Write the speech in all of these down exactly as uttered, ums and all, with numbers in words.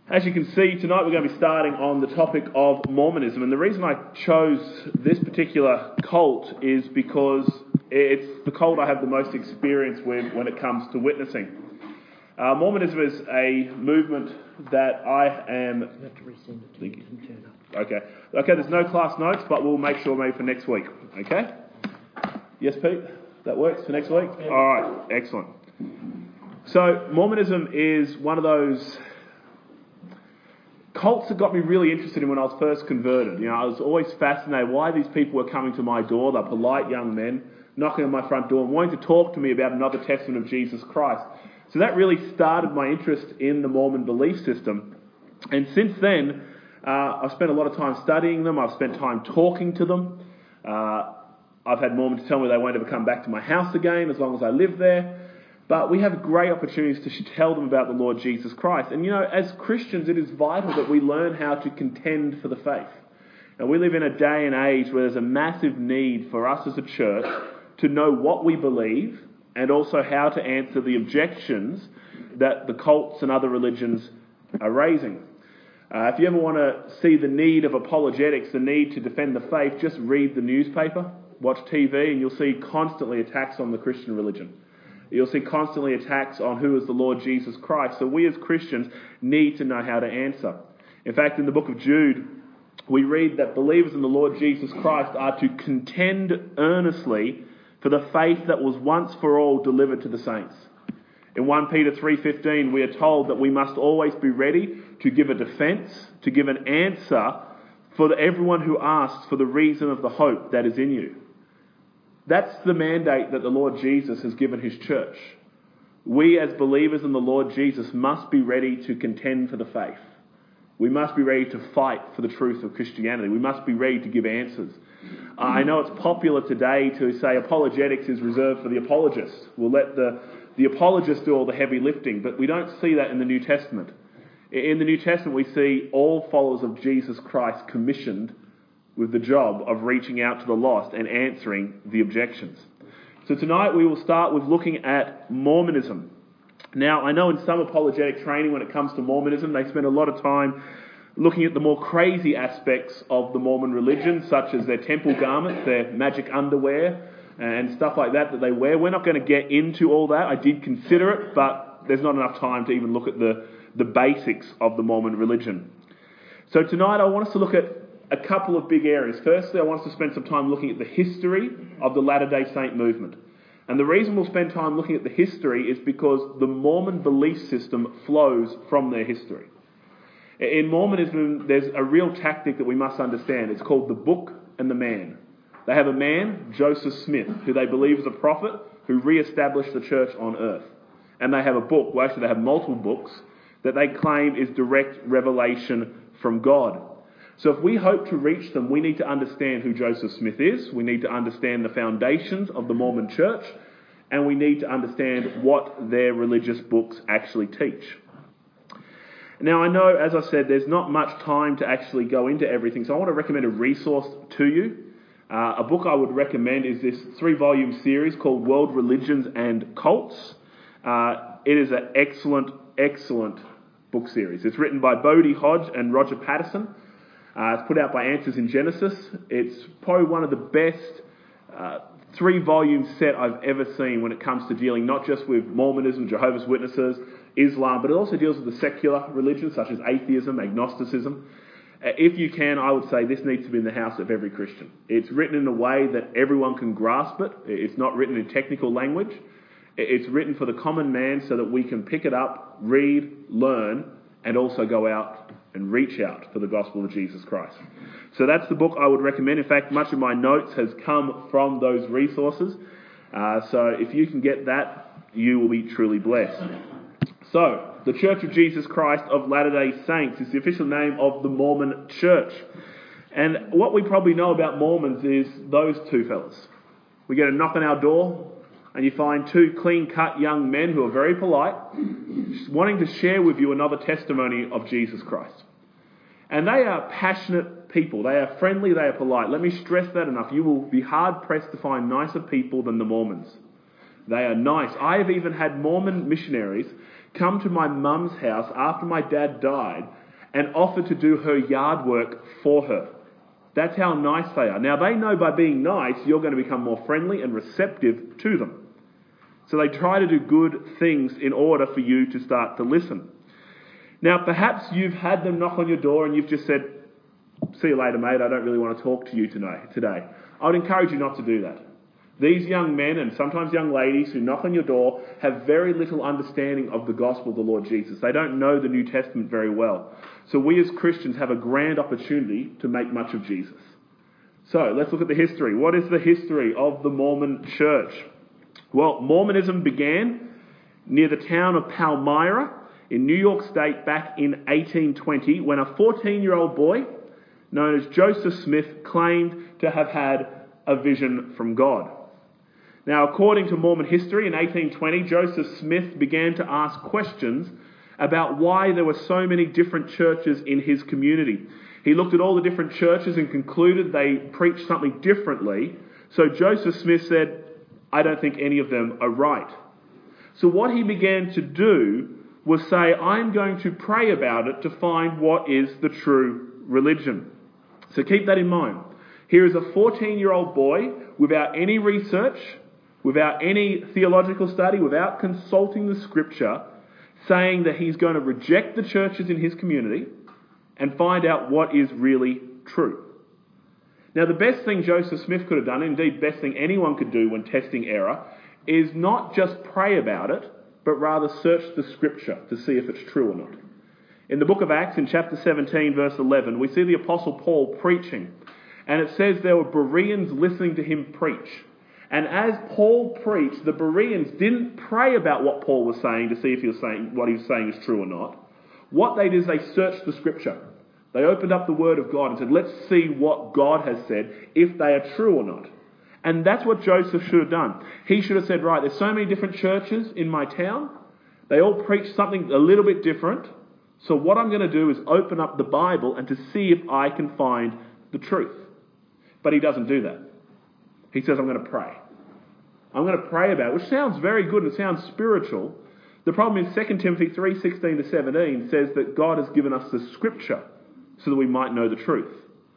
As you can see, tonight we're going to be starting on the topic of Mormonism, and the reason I chose this particular cult is because it's the cult I have the most experience with when it comes to witnessing. Uh, Mormonism is a movement that I am... You have to resend it to me. It didn't turn up. Okay. Okay, there's no class notes, but we'll make sure maybe for next week. Okay? Yes, Pete? That works for next week? All right, excellent. So, Mormonism is one of those cults that got me really interested in when I was first converted. You know, I was always fascinated why these people were coming to my door. They're polite young men, knocking on my front door and wanting to talk to me about another testament of Jesus Christ. So that really started my interest in the Mormon belief system. And since then, uh, I've spent a lot of time studying them. I've spent time talking to them. Uh, I've had Mormons tell me they won't ever come back to my house again as long as I live there. But we have great opportunities to tell them about the Lord Jesus Christ. And you know, as Christians, it is vital that we learn how to contend for the faith. And we live in a day and age where there's a massive need for us as a church to know what we believe and also how to answer the objections that the cults and other religions are raising. Uh, if you ever want to see the need of apologetics, the need to defend the faith, just read the newspaper, watch T V, and you'll see constantly attacks on the Christian religion. You'll see constantly attacks on who is the Lord Jesus Christ. So we as Christians need to know how to answer. In fact, in the book of Jude, we read that believers in the Lord Jesus Christ are to contend earnestly for the faith that was once for all delivered to the saints. In First Peter three fifteen, we are told that we must always be ready to give a defence, to give an answer for everyone who asks for the reason of the hope that is in you. That's the mandate that the Lord Jesus has given his church. We as believers in the Lord Jesus must be ready to contend for the faith. We must be ready to fight for the truth of Christianity. We must be ready to give answers. Uh, I know it's popular today to say apologetics is reserved for the apologist. We'll let the, the apologist do all the heavy lifting, but we don't see that in the New Testament. In the New Testament, we see all followers of Jesus Christ commissioned with the job of reaching out to the lost and answering the objections. So tonight we will start with looking at Mormonism. Now, I know in some apologetic training when it comes to Mormonism, they spend a lot of time looking at the more crazy aspects of the Mormon religion, such as their temple garments, their magic underwear, and stuff like that that they wear. We're not going to get into all that. I did consider it, but there's not enough time to even look at the, the basics of the Mormon religion. So tonight I want us to look at a couple of big areas. Firstly, I want us to spend some time looking at the history of the Latter-day Saint movement. And the reason we'll spend time looking at the history is because the Mormon belief system flows from their history. In Mormonism, there's a real tactic that we must understand. It's called the book and the man. They have a man, Joseph Smith, who they believe is a prophet who re-established the church on earth. And they have a book, well actually they have multiple books, that they claim is direct revelation from God. So if we hope to reach them, we need to understand who Joseph Smith is, we need to understand the foundations of the Mormon church, and we need to understand what their religious books actually teach. Now I know, as I said, there's not much time to actually go into everything, so I want to recommend a resource to you. Uh, a book I would recommend is this three-volume series called World Religions and Cults. Uh, it is an excellent, excellent book series. It's written by Bodie Hodge and Roger Patterson. Uh, it's put out by Answers in Genesis. It's probably one of the best uh, three-volume set I've ever seen when it comes to dealing not just with Mormonism, Jehovah's Witnesses, Islam, but it also deals with the secular religions such as atheism, agnosticism. Uh, if you can, I would say this needs to be in the house of every Christian. It's written in a way that everyone can grasp it. It's not written in technical language. It's written for the common man so that we can pick it up, read, learn, and also go out and reach out for the gospel of Jesus Christ. So that's the book I would recommend. In fact, much of my notes has come from those resources. Uh, so if you can get that, you will be truly blessed. So, the Church of Jesus Christ of Latter-day Saints is the official name of the Mormon Church. And what we probably know about Mormons is those two fellas. We get a knock on our door, and you find two clean-cut young men who are very polite, wanting to share with you another testimony of Jesus Christ. And they are passionate people. They are friendly, they are polite. Let me stress that enough. You will be hard-pressed to find nicer people than the Mormons. They are nice. I have even had Mormon missionaries come to my mum's house after my dad died and offer to do her yard work for her. That's how nice they are. Now, they know by being nice, you're going to become more friendly and receptive to them. So they try to do good things in order for you to start to listen. Now, perhaps you've had them knock on your door and you've just said, "See you later, mate, I don't really want to talk to you today." I would encourage you not to do that. These young men and sometimes young ladies who knock on your door have very little understanding of the gospel of the Lord Jesus. They don't know the New Testament very well. So we as Christians have a grand opportunity to make much of Jesus. So let's look at the history. What is the history of the Mormon church? Well, Mormonism began near the town of Palmyra in New York State back in eighteen twenty when a fourteen-year-old boy known as Joseph Smith claimed to have had a vision from God. Now, according to Mormon history, in eighteen twenty, Joseph Smith began to ask questions about why there were so many different churches in his community. He looked at all the different churches and concluded they preached something differently. So Joseph Smith said, "I don't think any of them are right." So what he began to do was say, "I'm going to pray about it to find what is the true religion." So keep that in mind. Here is a fourteen-year-old boy without any research, without any theological study, without consulting the scripture, saying that he's going to reject the churches in his community and find out what is really true. Now, the best thing Joseph Smith could have done, indeed best thing anyone could do when testing error, is not just pray about it, but rather search the scripture to see if it's true or not. In the book of Acts, in chapter seventeen, verse eleven, we see the Apostle Paul preaching. And it says there were Bereans listening to him preach. And as Paul preached, the Bereans didn't pray about what Paul was saying to see if he was saying what he was saying is true or not. What they did is they searched the scripture. They opened up the word of God and said, "Let's see what God has said, if they are true or not." And that's what Joseph should have done. He should have said, "Right, there's so many different churches in my town. They all preach something a little bit different. So what I'm going to do is open up the Bible and to see if I can find the truth." But he doesn't do that. He says, "I'm going to pray. I'm going to pray about it," which sounds very good and it sounds spiritual. The problem is Second Timothy three sixteen to seventeen says that God has given us the scripture so that we might know the truth.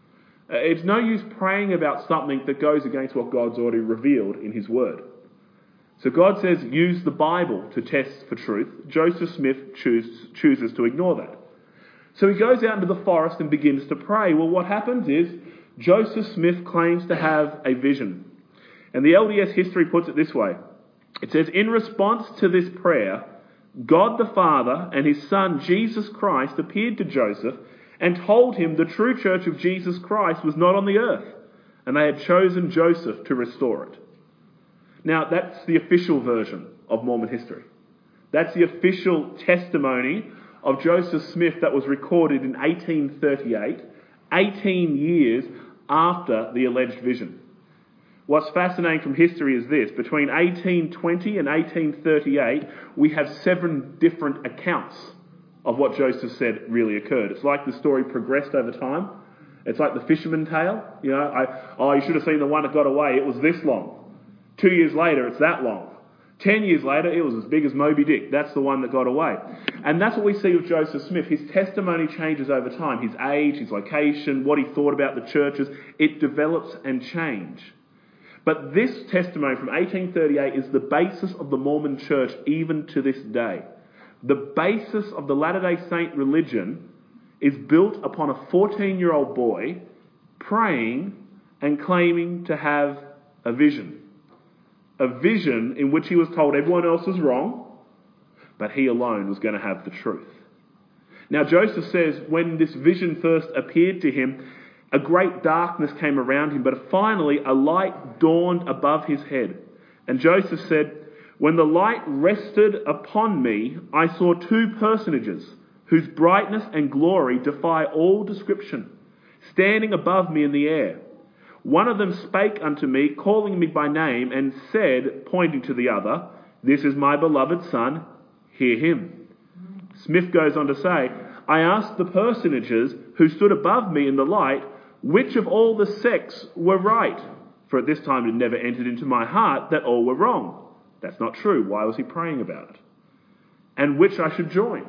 It's no use praying about something that goes against what God's already revealed in his word. So God says use the Bible to test for truth. Joseph Smith choose, chooses to ignore that. So he goes out into the forest and begins to pray. Well, what happens is Joseph Smith claims to have a vision. And the L D S history puts it this way. It says, "In response to this prayer, God the Father and his Son Jesus Christ appeared to Joseph and told him the true church of Jesus Christ was not on the earth, and they had chosen Joseph to restore it." Now, that's the official version of Mormon history. That's the official testimony of Joseph Smith that was recorded in eighteen thirty-eight, eighteen years after the alleged vision. What's fascinating from history is this. Between eighteen twenty and eighteen thirty-eight, we have seven different accounts of what Joseph said really occurred. It's like the story progressed over time. It's like the fisherman tale. You know, I, oh, you should have seen the one that got away. It was this long. Two years later, it's that long. Ten years later, it was as big as Moby Dick. That's the one that got away. And that's what we see with Joseph Smith. His testimony changes over time. His age, his location, what he thought about the churches, it develops and changes. But this testimony from eighteen thirty-eight is the basis of the Mormon church even to this day. The basis of the Latter-day Saint religion is built upon a fourteen-year-old boy praying and claiming to have a vision. A vision in which he was told everyone else was wrong, but he alone was going to have the truth. Now, Joseph says when this vision first appeared to him, a great darkness came around him, but finally a light dawned above his head. And Joseph said, "When the light rested upon me, I saw two personages whose brightness and glory defy all description, standing above me in the air. One of them spake unto me, calling me by name, and said, pointing to the other, 'This is my beloved Son, hear him.'" Smith goes on to say, "I asked the personages who stood above me in the light, which of all the sects were right? For at this time it had never entered into my heart that all were wrong." That's not true. Why was he praying about it? and which I should join.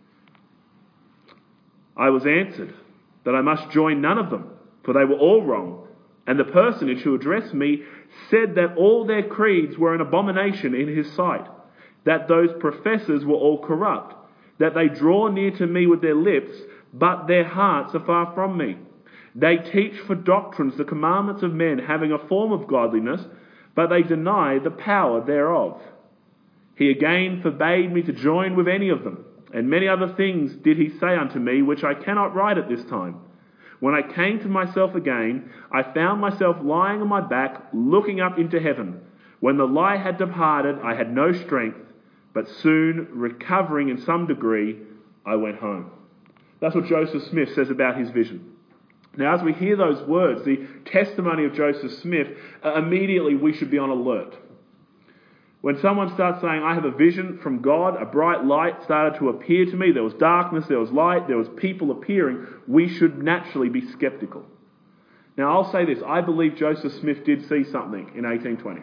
I was answered that I must join none of them, for they were all wrong. And the personage who addressed me said that all their creeds were an abomination in his sight, that those professors were all corrupt, that they draw near to me with their lips, but their hearts are far from me. They teach for doctrines the commandments of men, having a form of godliness, but they deny the power thereof. He again forbade me to join with any of them, and many other things did he say unto me, which I cannot write at this time. When I came to myself again, I found myself lying on my back, looking up into heaven. When the light had departed, I had no strength, but soon, recovering in some degree, I went home. That's what Joseph Smith says about his vision. Now, as we hear those words, the testimony of Joseph Smith, uh, immediately we should be on alert. When someone starts saying, I have a vision from God, a bright light started to appear to me, there was darkness, there was light, there was people appearing, we should naturally be sceptical. Now, I'll say this, I believe Joseph Smith did see something in eighteen twenty.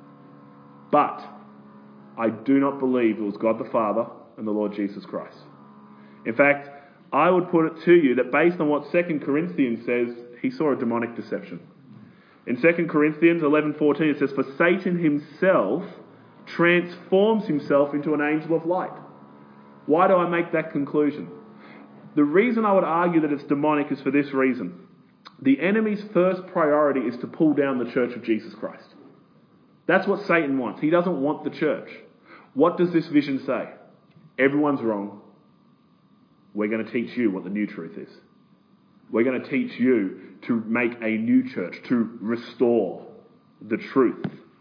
But I do not believe it was God the Father and the Lord Jesus Christ. In fact, I would put it to you that based on what Second Corinthians says, he saw a demonic deception. In Second Corinthians eleven fourteen it says, for Satan himself transforms himself into an angel of light. Why do I make that conclusion? The reason I would argue that it's demonic is for this reason. The enemy's first priority is to pull down the church of Jesus Christ. That's what Satan wants. He doesn't want the church. What does this vision say? Everyone's wrong. We're going to teach you what the new truth is. We're going to teach you to make a new church, to restore the truth.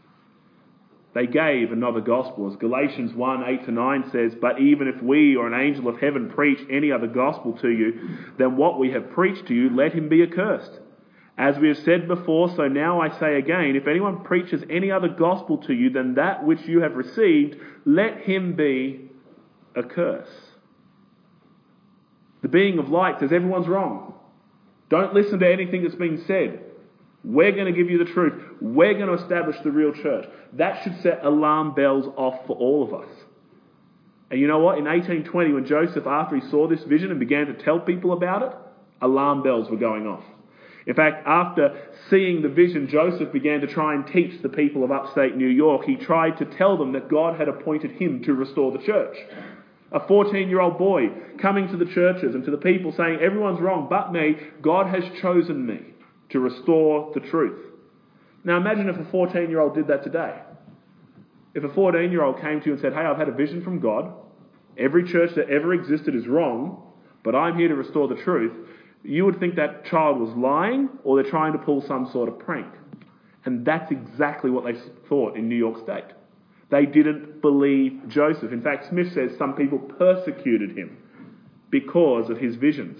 They gave another gospel. As Galatians one, eight to nine says, but even if we or an angel of heaven preach any other gospel to you than what we have preached to you, let him be accursed. As we have said before, so now I say again, if anyone preaches any other gospel to you than that which you have received, let him be accursed. The being of light says everyone's wrong. Don't listen to anything that's been said. We're going to give you the truth. We're going to establish the real church. That should set alarm bells off for all of us. And you know what? In eighteen twenty, when Joseph, after he saw this vision and began to tell people about it, alarm bells were going off. In fact, after seeing the vision, Joseph began to try and teach the people of upstate New York. He tried to tell them that God had appointed him to restore the church. A fourteen-year-old boy coming to the churches and to the people saying, everyone's wrong but me, God has chosen me to restore the truth. Now imagine if a fourteen-year-old did that today. If a fourteen-year-old came to you and said, hey, I've had a vision from God. Every church that ever existed is wrong, but I'm here to restore the truth. You would think that child was lying or they're trying to pull some sort of prank. And that's exactly what they thought in New York State. They didn't believe Joseph. In fact, Smith says some people persecuted him because of his visions.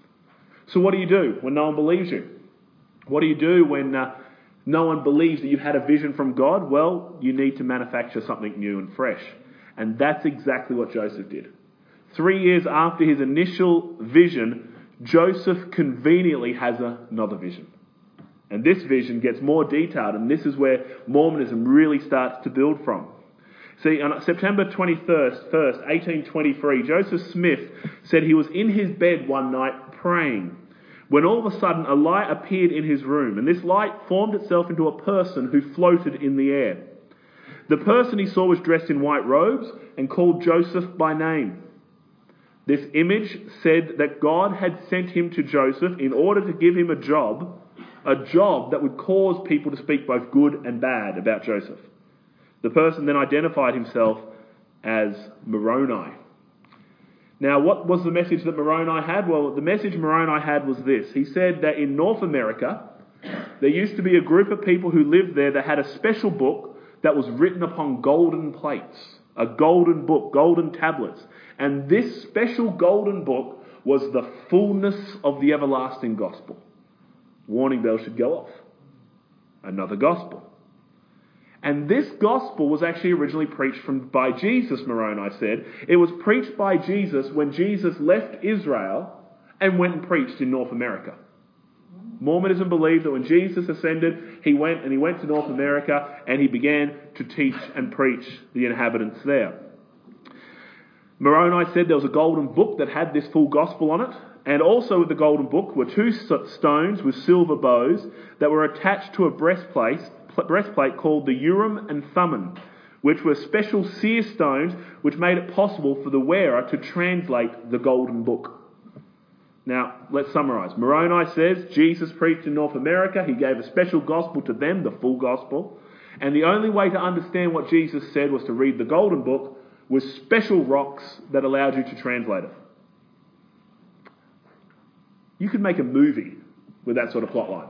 So what do you do when no one believes you? What do you do when uh, no one believes that you've had a vision from God? Well, you need to manufacture something new and fresh. And that's exactly what Joseph did. Three years after his initial vision, Joseph conveniently has another vision. And this vision gets more detailed, and this is where Mormonism really starts to build from. See, on September twenty-first, eighteen twenty-three, Joseph Smith said he was in his bed one night praying, when all of a sudden a light appeared in his room, and this light formed itself into a person who floated in the air. The person he saw was dressed in white robes and called Joseph by name. This image said that God had sent him to Joseph in order to give him a job, a job that would cause people to speak both good and bad about Joseph. The person then identified himself as Moroni. Now, what was the message that Moroni had? Well, the message Moroni had was this. He said that in North America, there used to be a group of people who lived there that had a special book that was written upon golden plates, a golden book, golden tablets. And this special golden book was the fullness of the everlasting gospel. Warning bells should go off. Another gospel. And this gospel was actually originally preached from by Jesus, Moroni said. It was preached by Jesus when Jesus left Israel and went and preached in North America. Mormonism believed that when Jesus ascended, he went and he went to North America and he began to teach and preach the inhabitants there. Moroni said there was a golden book that had this full gospel on it, and also with the golden book were two stones with silver bows that were attached to a breastplate, breastplate called the Urim and Thummim, which were special seer stones which made it possible for the wearer to translate the golden book. Now, let's summarise. Moroni says Jesus preached in North America. He gave a special gospel to them, the full gospel. And the only way to understand what Jesus said was to read the golden book with special rocks that allowed you to translate it. You could make a movie with that sort of plotline.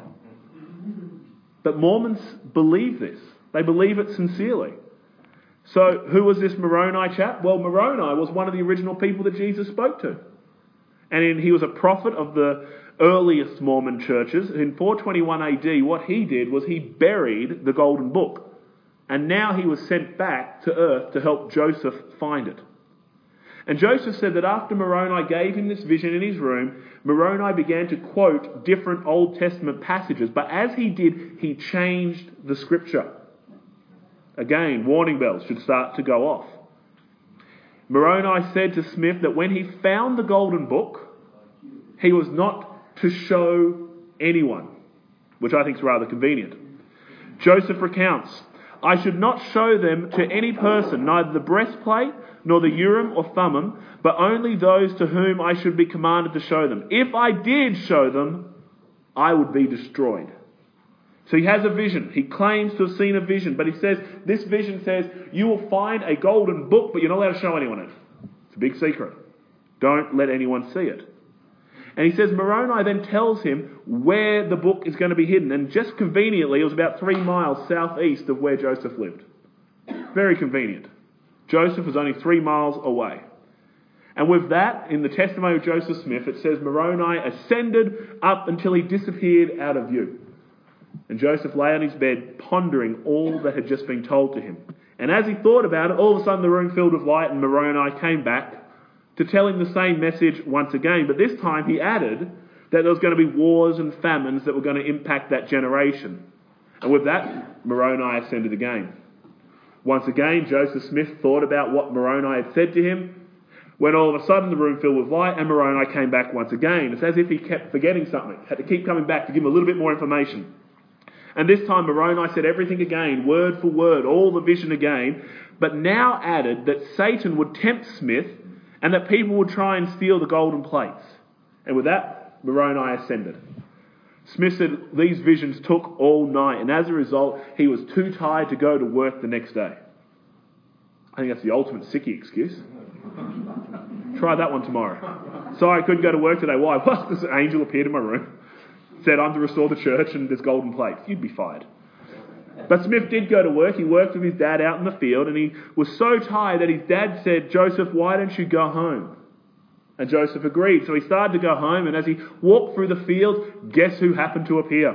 But Mormons believe this. They believe it sincerely. So who was this Moroni chap? Well, Moroni was one of the original people that Jesus spoke to. And in, he was a prophet of the earliest Mormon churches. In four twenty-one A D, what he did was he buried the golden book. And now he was sent back to earth to help Joseph find it. And Joseph said that after Moroni gave him this vision in his room, Moroni began to quote different Old Testament passages. But as he did, he changed the scripture. Again, warning bells should start to go off. Moroni said to Smith that when he found the golden book, he was not to show anyone, which I think is rather convenient. Joseph recounts, I should not show them to any person, neither the breastplate nor the Urim or Thummim, but only those to whom I should be commanded to show them. If I did show them, I would be destroyed. So he has a vision. He claims to have seen a vision, but he says, this vision says, you will find a golden book, but you're not allowed to show anyone it. It's a big secret. Don't let anyone see it. And he says, Moroni then tells him where the book is going to be hidden. And just conveniently, it was about three miles southeast of where Joseph lived. Very convenient. Joseph was only three miles away. And with that, in the testimony of Joseph Smith, it says Moroni ascended up until he disappeared out of view. And Joseph lay on his bed, pondering all that had just been told to him. And as he thought about it, all of a sudden the room filled with light, and Moroni came back to tell him the same message once again. But this time he added that there was going to be wars and famines that were going to impact that generation. And with that, Moroni ascended again. Once again, Joseph Smith thought about what Moroni had said to him, when all of a sudden the room filled with light, and Moroni came back once again. It's as if he kept forgetting something, had to keep coming back to give him a little bit more information. And this time Moroni said everything again, word for word, all the vision again, but now added that Satan would tempt Smith and that people would try and steal the golden plates. And with that, Moroni ascended. Smith said these visions took all night, and as a result, he was too tired to go to work the next day. I think that's the ultimate sickie excuse. Try that one tomorrow. Sorry, I couldn't go to work today. Why? Well, this angel appeared in my room, said I'm to restore the church and there's golden plates. You'd be fired. But Smith did go to work. He worked with his dad out in the field, and he was so tired that his dad said, Joseph, why don't you go home? And Joseph agreed. So he started to go home, and as he walked through the field, guess who happened to appear?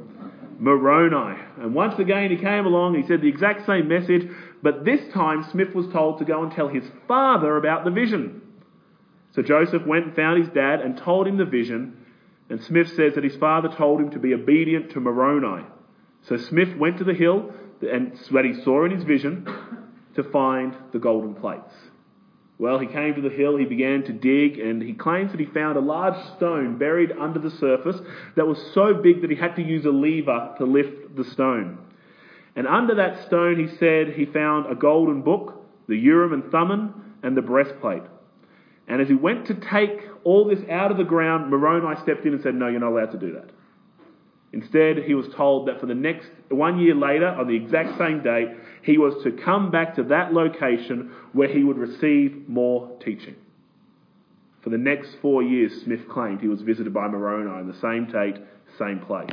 Moroni. And once again he came along, he said the exact same message, but this time Smith was told to go and tell his father about the vision. So Joseph went and found his dad and told him the vision, and Smith says that his father told him to be obedient to Moroni. So Smith went to the hill and that he saw in his vision to find the golden plates. Well, he came to the hill, he began to dig, and he claims that he found a large stone buried under the surface that was so big that he had to use a lever to lift the stone. And under that stone, he said he found a golden book, the Urim and Thummim, and the breastplate. And as he went to take all this out of the ground, Moroni stepped in and said, no, you're not allowed to do that. Instead, he was told that for the next, one year later, on the exact same date, he was to come back to that location where he would receive more teaching. For the next four years, Smith claimed he was visited by Moroni on the same date, same place.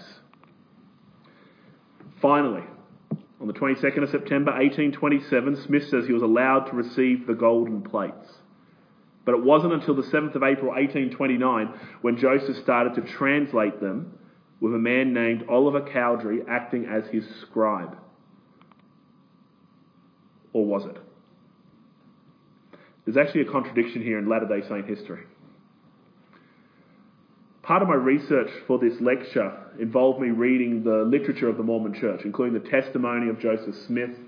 Finally, on the twenty-second of September eighteen twenty-seven, Smith says he was allowed to receive the golden plates. But it wasn't until the seventh of April eighteen twenty-nine when Joseph started to translate them, with a man named Oliver Cowdery acting as his scribe. Or was it? There's actually a contradiction here in Latter-day Saint history. Part of my research for this lecture involved me reading the literature of the Mormon Church, including the testimony of Joseph Smith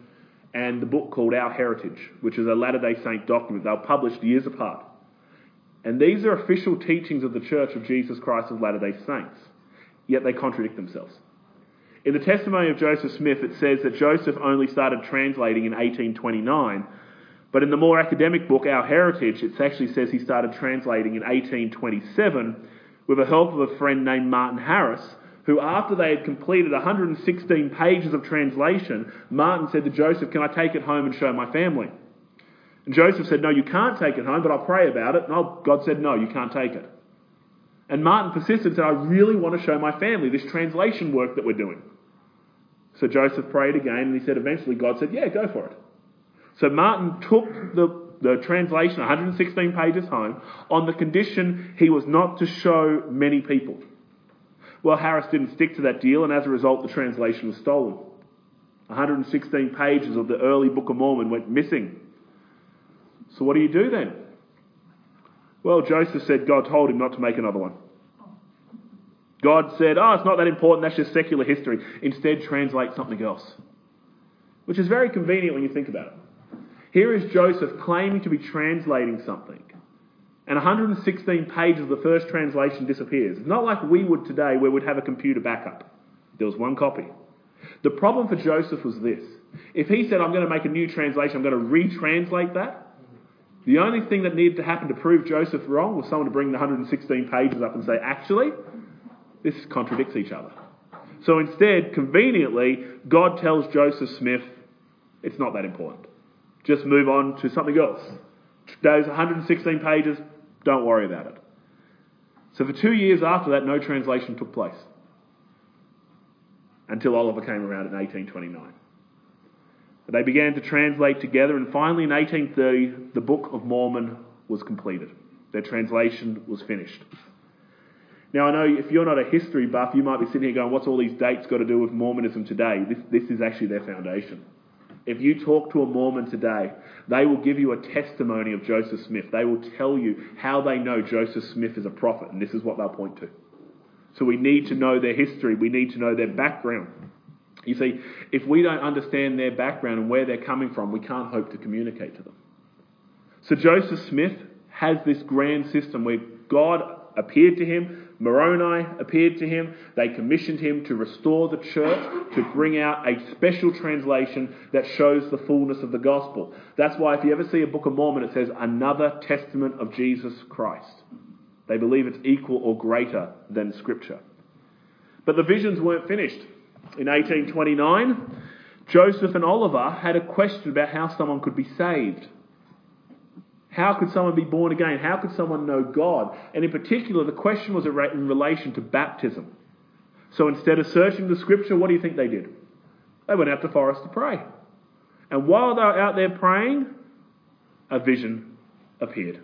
and the book called Our Heritage, which is a Latter-day Saint document. They were published years apart. And these are official teachings of the Church of Jesus Christ of Latter-day Saints, yet they contradict themselves. In the testimony of Joseph Smith, it says that Joseph only started translating in eighteen twenty-nine, but in the more academic book, Our Heritage, it actually says he started translating in eighteen twenty-seven with the help of a friend named Martin Harris, who, after they had completed one hundred sixteen pages of translation, Martin said to Joseph, "Can I take it home and show my family?" And Joseph said, "No, you can't take it home, but I'll pray about it." And God said, "No, you can't take it." And Martin persisted and said, "I really want to show my family this translation work that we're doing." So Joseph prayed again, and he said, eventually God said, "Yeah, go for it." So Martin took the, the translation, one hundred sixteen pages home, on the condition he was not to show many people. Well, Harris didn't stick to that deal, and as a result, the translation was stolen. one hundred sixteen pages of the early Book of Mormon went missing. So what do you do then? Well, Joseph said God told him not to make another one. God said, "Oh, it's not that important, that's just secular history. Instead, translate something else." Which is very convenient when you think about it. Here is Joseph claiming to be translating something, and one hundred sixteen pages of the first translation disappears. It's not like we would today, where we'd have a computer backup. There was one copy. The problem for Joseph was this. If he said, "I'm going to make a new translation, I'm going to retranslate that," the only thing that needed to happen to prove Joseph wrong was someone to bring the one hundred sixteen pages up and say, "Actually, this contradicts each other." So instead, conveniently, God tells Joseph Smith, it's not that important. Just move on to something else. Those one hundred sixteen pages, don't worry about it. So for two years after that, no translation took place. Until Oliver came around in eighteen twenty-nine. They began to translate together, and finally in eighteen thirty, the Book of Mormon was completed. Their translation was finished. Now, I know if you're not a history buff, you might be sitting here going, what's all these dates got to do with Mormonism today? This, this is actually their foundation. If you talk to a Mormon today, they will give you a testimony of Joseph Smith. They will tell you how they know Joseph Smith is a prophet, and this is what they'll point to. So we need to know their history. We need to know their background. You see, if we don't understand their background and where they're coming from, we can't hope to communicate to them. So Joseph Smith has this grand system where God appeared to him, Moroni appeared to him, they commissioned him to restore the church, to bring out a special translation that shows the fullness of the gospel. That's why if you ever see a Book of Mormon, it says another testament of Jesus Christ. They believe it's equal or greater than Scripture. But the visions weren't finished. In eighteen twenty-nine, Joseph and Oliver had a question about how someone could be saved. How could someone be born again? How could someone know God? And in particular, the question was in relation to baptism. So instead of searching the Scripture, what do you think they did? They went out to the forest to pray. And while they were out there praying, a vision appeared.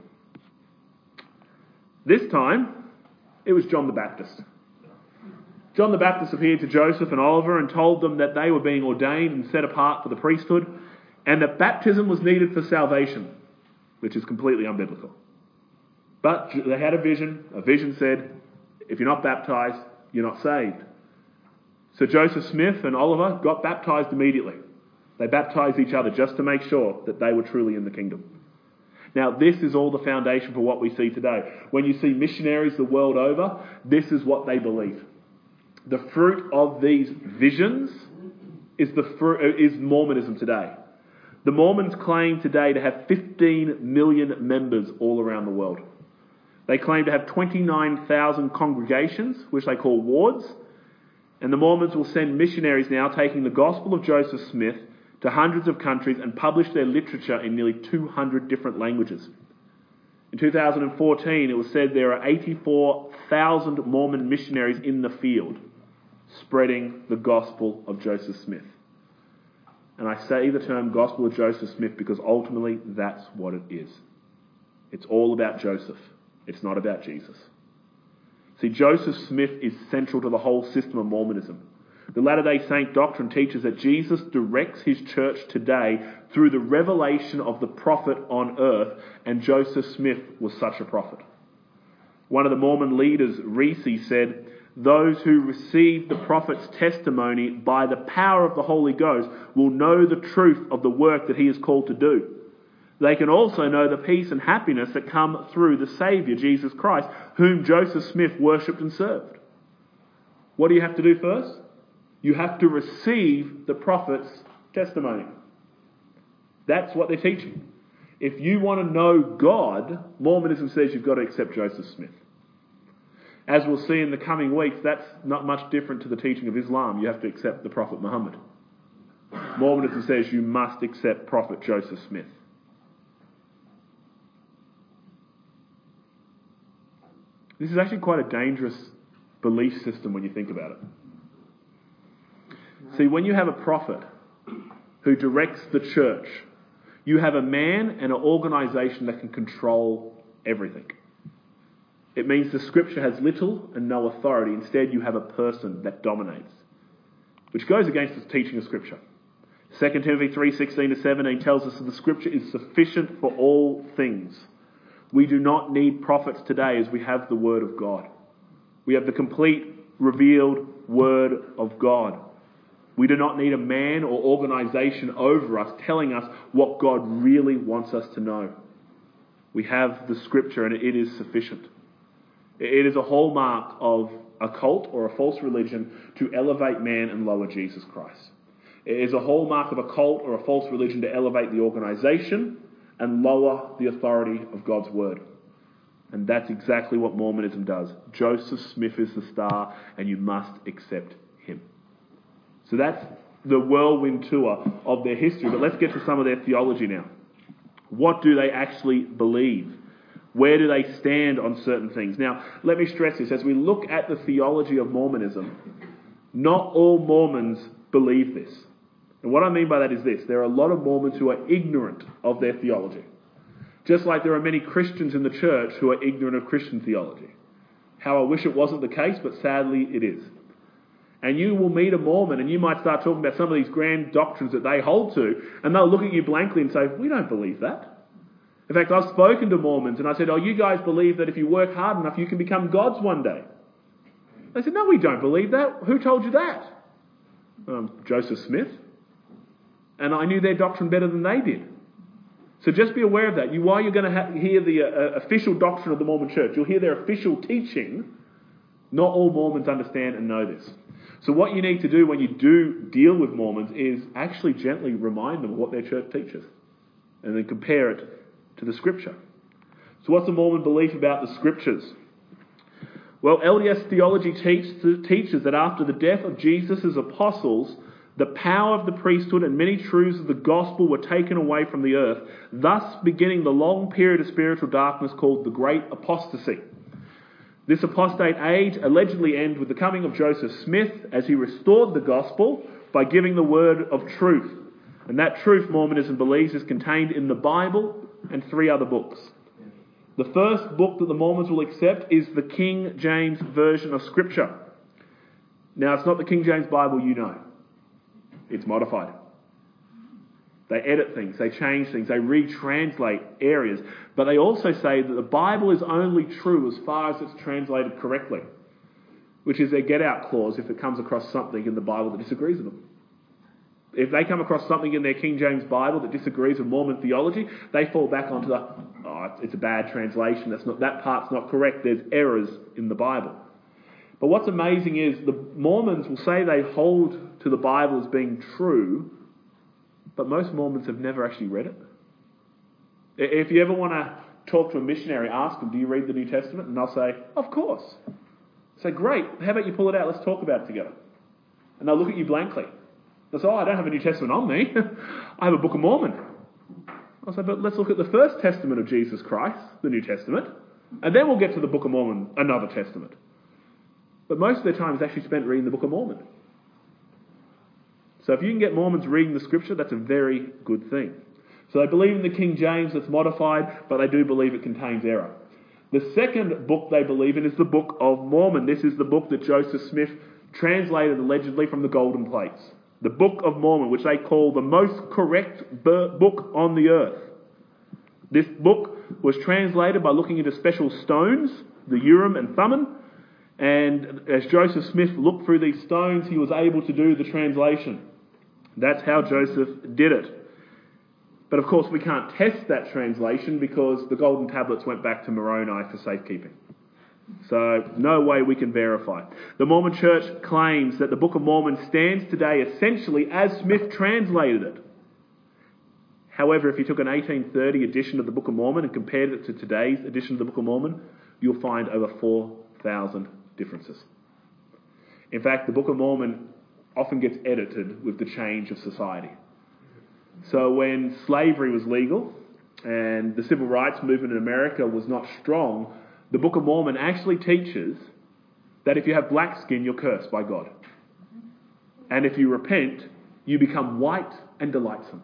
This time, it was John the Baptist. John the Baptist appeared to Joseph and Oliver and told them that they were being ordained and set apart for the priesthood, and that baptism was needed for salvation, which is completely unbiblical. But they had a vision. A vision said, if you're not baptized, you're not saved. So Joseph Smith and Oliver got baptized immediately. They baptized each other just to make sure that they were truly in the kingdom. Now, this is all the foundation for what we see today. When you see missionaries the world over, this is what they believe. The fruit of these visions is the fruit, is Mormonism today. The Mormons claim today to have fifteen million members all around the world. They claim to have twenty-nine thousand congregations, which they call wards. And the Mormons will send missionaries now taking the gospel of Joseph Smith to hundreds of countries and publish their literature in nearly two hundred different languages. In two thousand fourteen, it was said there are eighty-four thousand Mormon missionaries in the field spreading the gospel of Joseph Smith. And I say the term gospel of Joseph Smith because ultimately that's what it is. It's all about Joseph. It's not about Jesus. See, Joseph Smith is central to the whole system of Mormonism. The Latter-day Saint doctrine teaches that Jesus directs his church today through the revelation of the prophet on earth, and Joseph Smith was such a prophet. One of the Mormon leaders, Reese, said, Those who receive the prophet's testimony by the power of the Holy Ghost will know the truth of the work that he is called to do. They can also know the peace and happiness that come through the Saviour, Jesus Christ, whom Joseph Smith worshipped and served. What do you have to do first? You have to receive the prophet's testimony. That's what they're teaching. If you want to know God, Mormonism says you've got to accept Joseph Smith. As we'll see in the coming weeks, that's not much different to the teaching of Islam. You have to accept the Prophet Muhammad. Mormonism says you must accept Prophet Joseph Smith. This is actually quite a dangerous belief system when you think about it. See, when you have a prophet who directs the church, you have a man and an organisation that can control everything. It means the scripture has little and no authority. Instead, you have a person that dominates, which goes against the teaching of scripture. Second Timothy three sixteen to seventeen tells us that the scripture is sufficient for all things. We do not need prophets today as we have the word of God. We have the complete revealed word of God. We do not need a man or organisation over us telling us what God really wants us to know. We have the scripture and it is sufficient. It is a hallmark of a cult or a false religion to elevate man and lower Jesus Christ. It is a hallmark of a cult or a false religion to elevate the organisation and lower the authority of God's word. And that's exactly what Mormonism does. Joseph Smith is the star and you must accept him. So that's the whirlwind tour of their history. But let's get to some of their theology now. What do they actually believe? Where do they stand on certain things? Now, let me stress this. As we look at the theology of Mormonism, not all Mormons believe this. And what I mean by that is this. There are a lot of Mormons who are ignorant of their theology. Just like there are many Christians in the church who are ignorant of Christian theology. How I wish it wasn't the case, but sadly it is. And you will meet a Mormon and you might start talking about some of these grand doctrines that they hold to, and they'll look at you blankly and say, we don't believe that. In fact, I've spoken to Mormons and I said, oh, you guys believe that if you work hard enough, you can become gods one day. They said, no, we don't believe that. Who told you that? Um, Joseph Smith. And I knew their doctrine better than they did. So just be aware of that. You, while you're going to ha- hear the uh, official doctrine of the Mormon Church, you'll hear their official teaching. Not all Mormons understand and know this. So what you need to do when you do deal with Mormons is actually gently remind them of what their church teaches. And then compare it to the scripture. So what's the Mormon belief about the scriptures? Well, L D S theology teach, teaches that after the death of Jesus' apostles, the power of the priesthood and many truths of the gospel were taken away from the earth, thus beginning the long period of spiritual darkness called the Great Apostasy. This apostate age allegedly ended with the coming of Joseph Smith as he restored the gospel by giving the word of truth. And that truth, Mormonism believes, is contained in the Bible and three other books. The first book that the Mormons will accept is the King James Version of Scripture. Now, it's not the King James Bible you know. It's modified. They edit things, they change things, they retranslate areas. But they also say that the Bible is only true as far as it's translated correctly, which is their get-out clause if it comes across something in the Bible that disagrees with them. If they come across something in their King James Bible that disagrees with Mormon theology, they fall back onto the, oh, it's a bad translation, that's not, that part's not correct, there's errors in the Bible. But what's amazing is the Mormons will say they hold to the Bible as being true, but most Mormons have never actually read it. If you ever want to talk to a missionary, ask them, do you read the New Testament? And they'll say, of course. Say, great, how about you pull it out, let's talk about it together. And they'll look at you blankly. They'll say, oh, I don't have a New Testament on me. I have a Book of Mormon. I'll say, but let's look at the first testament of Jesus Christ, the New Testament, and then we'll get to the Book of Mormon, another testament. But most of their time is actually spent reading the Book of Mormon. So if you can get Mormons reading the scripture, that's a very good thing. So they believe in the King James that's modified, but they do believe it contains error. The second book they believe in is the Book of Mormon. This is the book that Joseph Smith translated allegedly from the golden plates. The Book of Mormon, which they call the most correct book on the earth. This book was translated by looking into special stones, the Urim and Thummim, And as Joseph Smith looked through these stones, he was able to do the translation. That's how Joseph did it. But of course we can't test that translation because the golden tablets went back to Moroni for safekeeping. So no way we can verify. The Mormon Church claims that the Book of Mormon stands today essentially as Smith translated it. However, if you took an eighteen thirty edition of the Book of Mormon and compared it to today's edition of the Book of Mormon, you'll find over four thousand differences. In fact, the Book of Mormon often gets edited with the change of society. So when slavery was legal and the civil rights movement in America was not strong, the Book of Mormon actually teaches that if you have black skin, you're cursed by God. And if you repent, you become white and delightsome.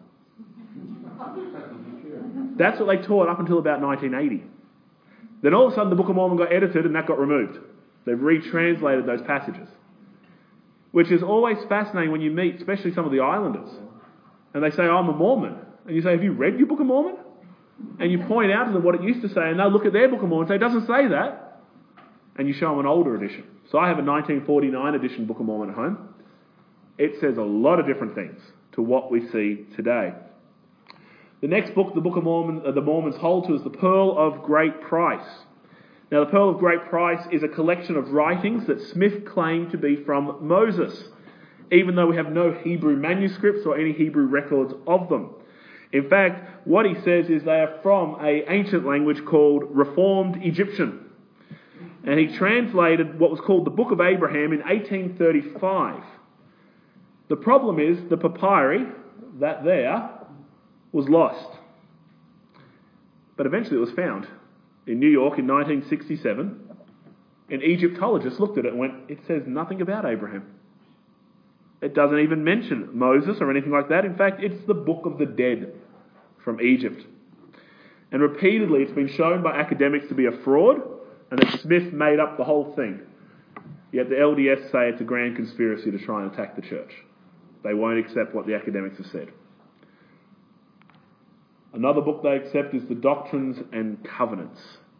That's what they taught up until about nineteen eighty. Then all of a sudden the Book of Mormon got edited and that got removed. They've retranslated those passages. Which is always fascinating when you meet, especially some of the islanders. And they say, oh, I'm a Mormon. And you say, have you read your Book of Mormon? And you point out to them what it used to say, and they'll look at their Book of Mormon and say, it doesn't say that. And you show them an older edition. So I have a nineteen forty-nine edition Book of Mormon at home. It says a lot of different things to what we see today. The next book the Book of Mormon, uh, the Mormons hold to is the Pearl of Great Price. Now, the Pearl of Great Price is a collection of writings that Smith claimed to be from Moses, even though we have no Hebrew manuscripts or any Hebrew records of them. In fact, what he says is they are from an ancient language called Reformed Egyptian. And he translated what was called the Book of Abraham in eighteen thirty-five. The problem is the papyri, that there, was lost. But eventually it was found in New York in nineteen sixty-seven. An Egyptologist looked at it and went, it says nothing about Abraham. It doesn't even mention Moses or anything like that. In fact, it's the Book of the Dead from Egypt. And repeatedly it's been shown by academics to be a fraud and that Smith made up the whole thing. Yet the L D S say it's a grand conspiracy to try and attack the church. They won't accept what the academics have said. Another book they accept is the Doctrines and Covenants.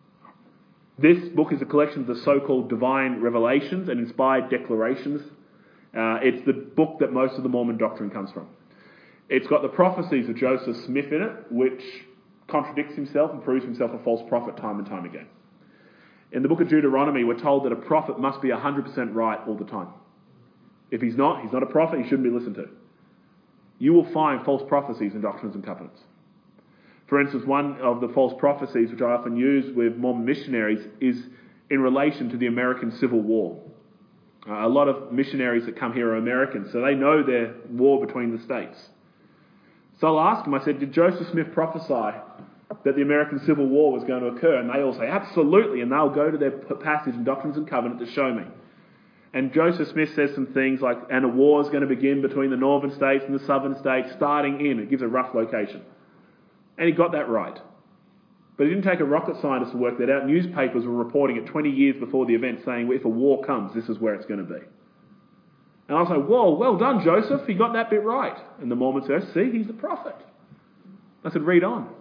This book is a collection of the so-called divine revelations and inspired declarations. Uh, it's the book that most of the Mormon doctrine comes from. It's got the prophecies of Joseph Smith in it, which contradicts himself and proves himself a false prophet time and time again. In the book of Deuteronomy, we're told that a prophet must be one hundred percent right all the time. If he's not, he's not a prophet, he shouldn't be listened to. You will find false prophecies in Doctrines and Covenants. For instance, one of the false prophecies which I often use with Mormon missionaries is in relation to the American Civil War. Uh, a lot of missionaries that come here are Americans, so they know their war between the states. So I'll ask them, I said, did Joseph Smith prophesy that the American Civil War was going to occur? And they all say, absolutely, and they'll go to their passage in Doctrines and Covenants to show me. And Joseph Smith says some things like, and a war is going to begin between the northern states and the southern states, starting in, it gives a rough location. And he got that right. But it didn't take a rocket scientist to work that out. Newspapers were reporting it twenty years before the event saying, well, if a war comes, this is where it's going to be. And I was like, whoa, well done, Joseph. He got that bit right. And the Mormon says, see, he's the prophet. I said, read on.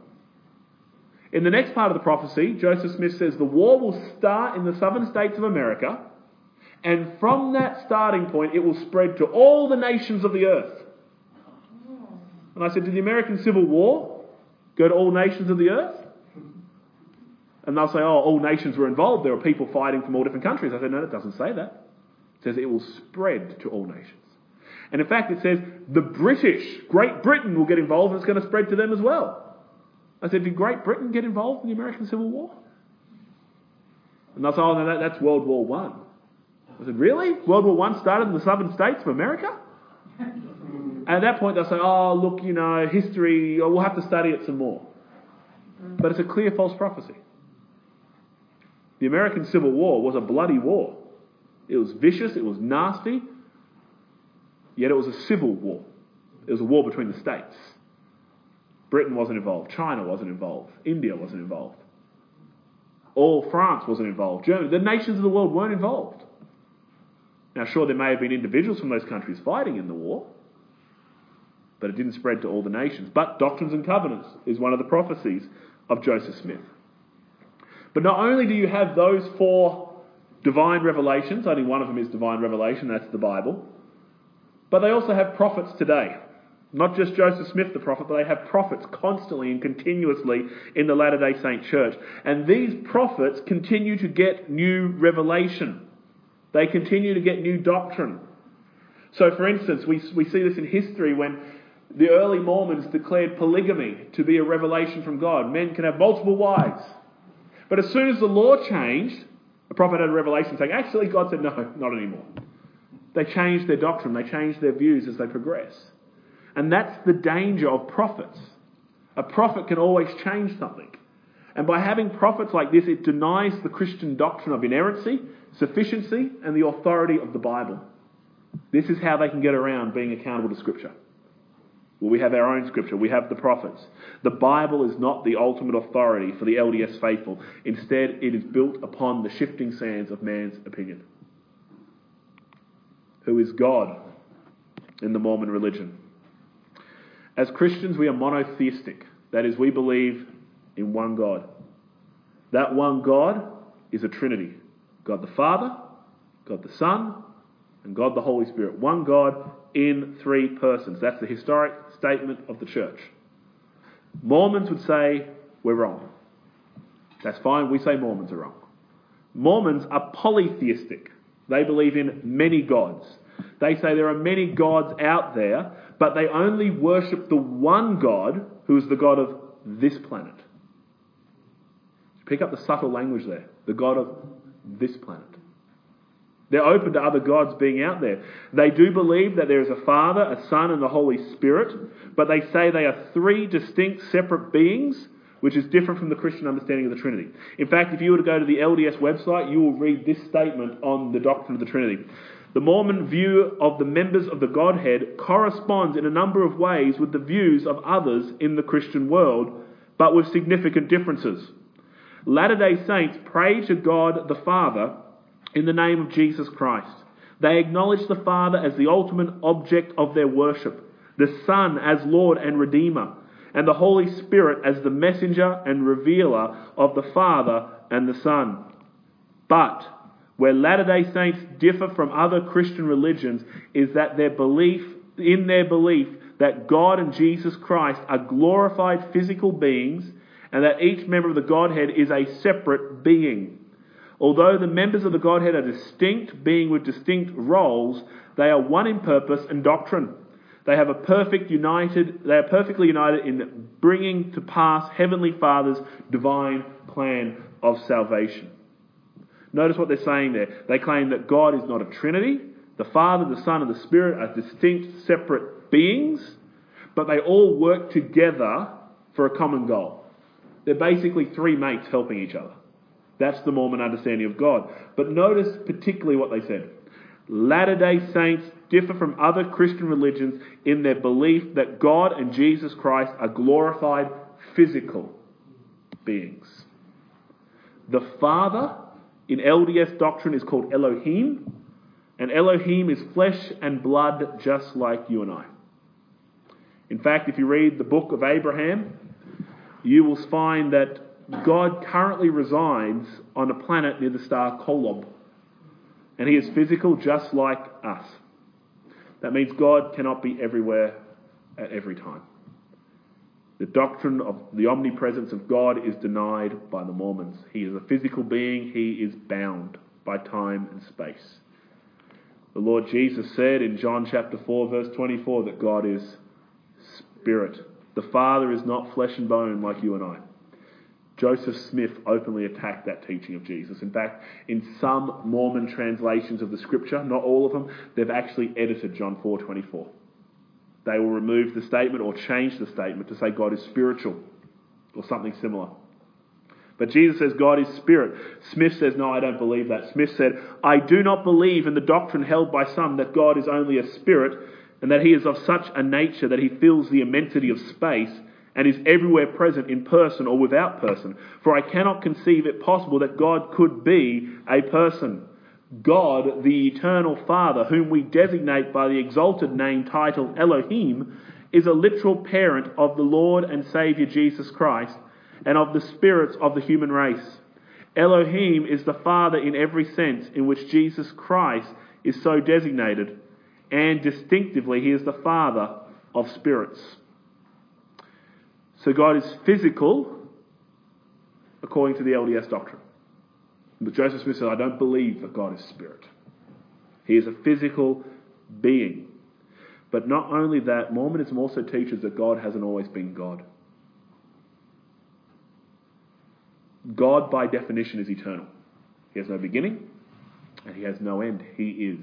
In the next part of the prophecy, Joseph Smith says, the war will start in the southern states of America, and from that starting point, it will spread to all the nations of the earth. And I said, did the American Civil War go to all nations of the earth? And they'll say, oh, all nations were involved. There were people fighting from all different countries. I said, no, it doesn't say that. It says it will spread to all nations. And in fact, it says the British, Great Britain will get involved and it's going to spread to them as well. I said, did Great Britain get involved in the American Civil War? And they'll say, oh, no, that, that's World War One. I said, really? World War One started in the southern states of America? And at that point, they'll say, oh, look, you know, history, oh, we'll have to study it some more. But it's a clear false prophecy. The American Civil War was a bloody war. It was vicious, it was nasty, yet it was a civil war. It was a war between the states. Britain wasn't involved, China wasn't involved, India wasn't involved. All France wasn't involved, Germany, the nations of the world weren't involved. Now sure, there may have been individuals from those countries fighting in the war, but it didn't spread to all the nations. But Doctrines and Covenants is one of the prophecies of Joseph Smith. But not only do you have those four divine revelations. Only one of them is divine revelation, that's the Bible. But they also have prophets today. Not just Joseph Smith the prophet, but they have prophets constantly and continuously in the Latter-day Saint Church. And these prophets continue to get new revelation. They continue to get new doctrine. So, for instance, we, we see this in history when the early Mormons declared polygamy to be a revelation from God. Men can have multiple wives. But as soon as the law changed, a prophet had a revelation saying, actually, God said, no, not anymore. They changed their doctrine. They changed their views as they progress. And that's the danger of prophets. A prophet can always change something. And by having prophets like this, it denies the Christian doctrine of inerrancy, sufficiency, and the authority of the Bible. This is how they can get around being accountable to Scripture. Well, we have our own Scripture. We have the prophets. The Bible is not the ultimate authority for the L D S faithful. Instead, it is built upon the shifting sands of man's opinion. Who is God in the Mormon religion? As Christians, we are monotheistic. That is, we believe in one God. That one God is a Trinity. God the Father, God the Son, and God the Holy Spirit. One God in three persons. That's the historic statement of the church. Mormons would say, we're wrong. That's fine, we say Mormons are wrong. Mormons are polytheistic. They believe in many gods. They say there are many gods out there, but they only worship the one God who is the God of this planet. Pick up the subtle language there. The God of this planet. They're open to other gods being out there. They do believe that there is a Father, a Son, and the Holy Spirit, but they say they are three distinct separate beings, which is different from the Christian understanding of the Trinity. In fact, if you were to go to the L D S website, you will read this statement on the doctrine of the Trinity. The Mormon view of the members of the Godhead corresponds in a number of ways with the views of others in the Christian world, but with significant differences. Latter-day Saints pray to God the Father in the name of Jesus Christ. They acknowledge the Father as the ultimate object of their worship, the Son as Lord and Redeemer, and the Holy Spirit as the messenger and revealer of the Father and the Son. But where Latter-day Saints differ from other Christian religions is that their belief, in their belief that God and Jesus Christ are glorified physical beings and that each member of the Godhead is a separate being. Although the members of the Godhead are distinct, being with distinct roles, they are one in purpose and doctrine. They have a perfect united. They are perfectly united in bringing to pass Heavenly Father's divine plan of salvation. Notice what they're saying there. They claim that God is not a Trinity. The Father, the Son, and the Spirit are distinct, separate beings, but they all work together for a common goal. They're basically three mates helping each other. That's the Mormon understanding of God. But notice particularly what they said. Latter-day Saints differ from other Christian religions in their belief that God and Jesus Christ are glorified physical beings. The Father in L D S doctrine is called Elohim, and Elohim is flesh and blood just like you and I. In fact, if you read the book of Abraham, you will find that God currently resides on a planet near the star Kolob, and he is physical just like us. That means God cannot be everywhere at every time. The doctrine of the omnipresence of God is denied by the Mormons. He is a physical being. He is bound by time and space. The Lord Jesus said in John chapter four, verse twenty-four, that God is spirit. The Father is not flesh and bone like you and I. Joseph Smith openly attacked that teaching of Jesus. In fact, in some Mormon translations of the Scripture, not all of them, they've actually edited John four twenty-four. They will remove the statement or change the statement to say God is spiritual or something similar. But Jesus says God is spirit. Smith says, no, I don't believe that. Smith said, I do not believe in the doctrine held by some that God is only a spirit and that he is of such a nature that he fills the immensity of space and is everywhere present in person or without person. For I cannot conceive it possible that God could be a person. God, the eternal Father, whom we designate by the exalted name title Elohim, is a literal parent of the Lord and Saviour Jesus Christ and of the spirits of the human race. Elohim is the Father in every sense in which Jesus Christ is so designated, and distinctively he is the Father of spirits. So God is physical according to the L D S doctrine. But Joseph Smith said, I don't believe that God is spirit. He is a physical being. But not only that, Mormonism also teaches that God hasn't always been God. God, by definition, is eternal. He has no beginning, and he has no end. He is.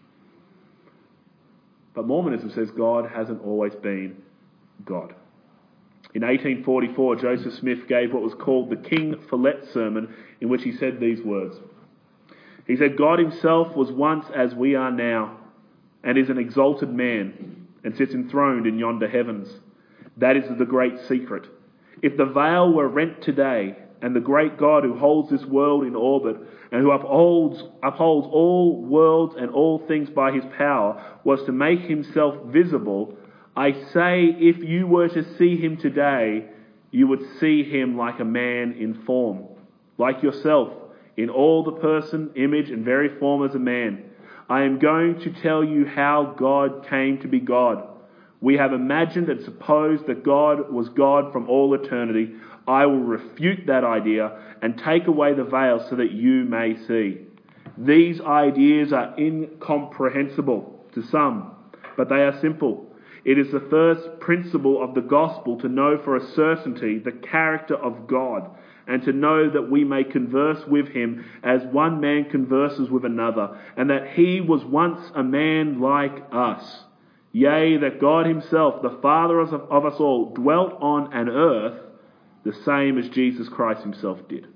But Mormonism says God hasn't always been God. In eighteen forty-four, Joseph Smith gave what was called the King Follett sermon, in which he said these words. He said, God himself was once as we are now, and is an exalted man, and sits enthroned in yonder heavens. That is the great secret. If the veil were rent today, and the great God who holds this world in orbit, and who upholds, upholds all worlds and all things by his power, was to make himself visible, I say if you were to see him today, you would see him like a man in form, like yourself, in all the person, image, and very form as a man. I am going to tell you how God came to be God. We have imagined and supposed that God was God from all eternity. I will refute that idea and take away the veil so that you may see. These ideas are incomprehensible to some, but they are simple. It is the first principle of the gospel to know for a certainty the character of God, and to know that we may converse with him as one man converses with another, and that he was once a man like us. Yea, that God himself, the Father of, of us all, dwelt on an earth the same as Jesus Christ himself did.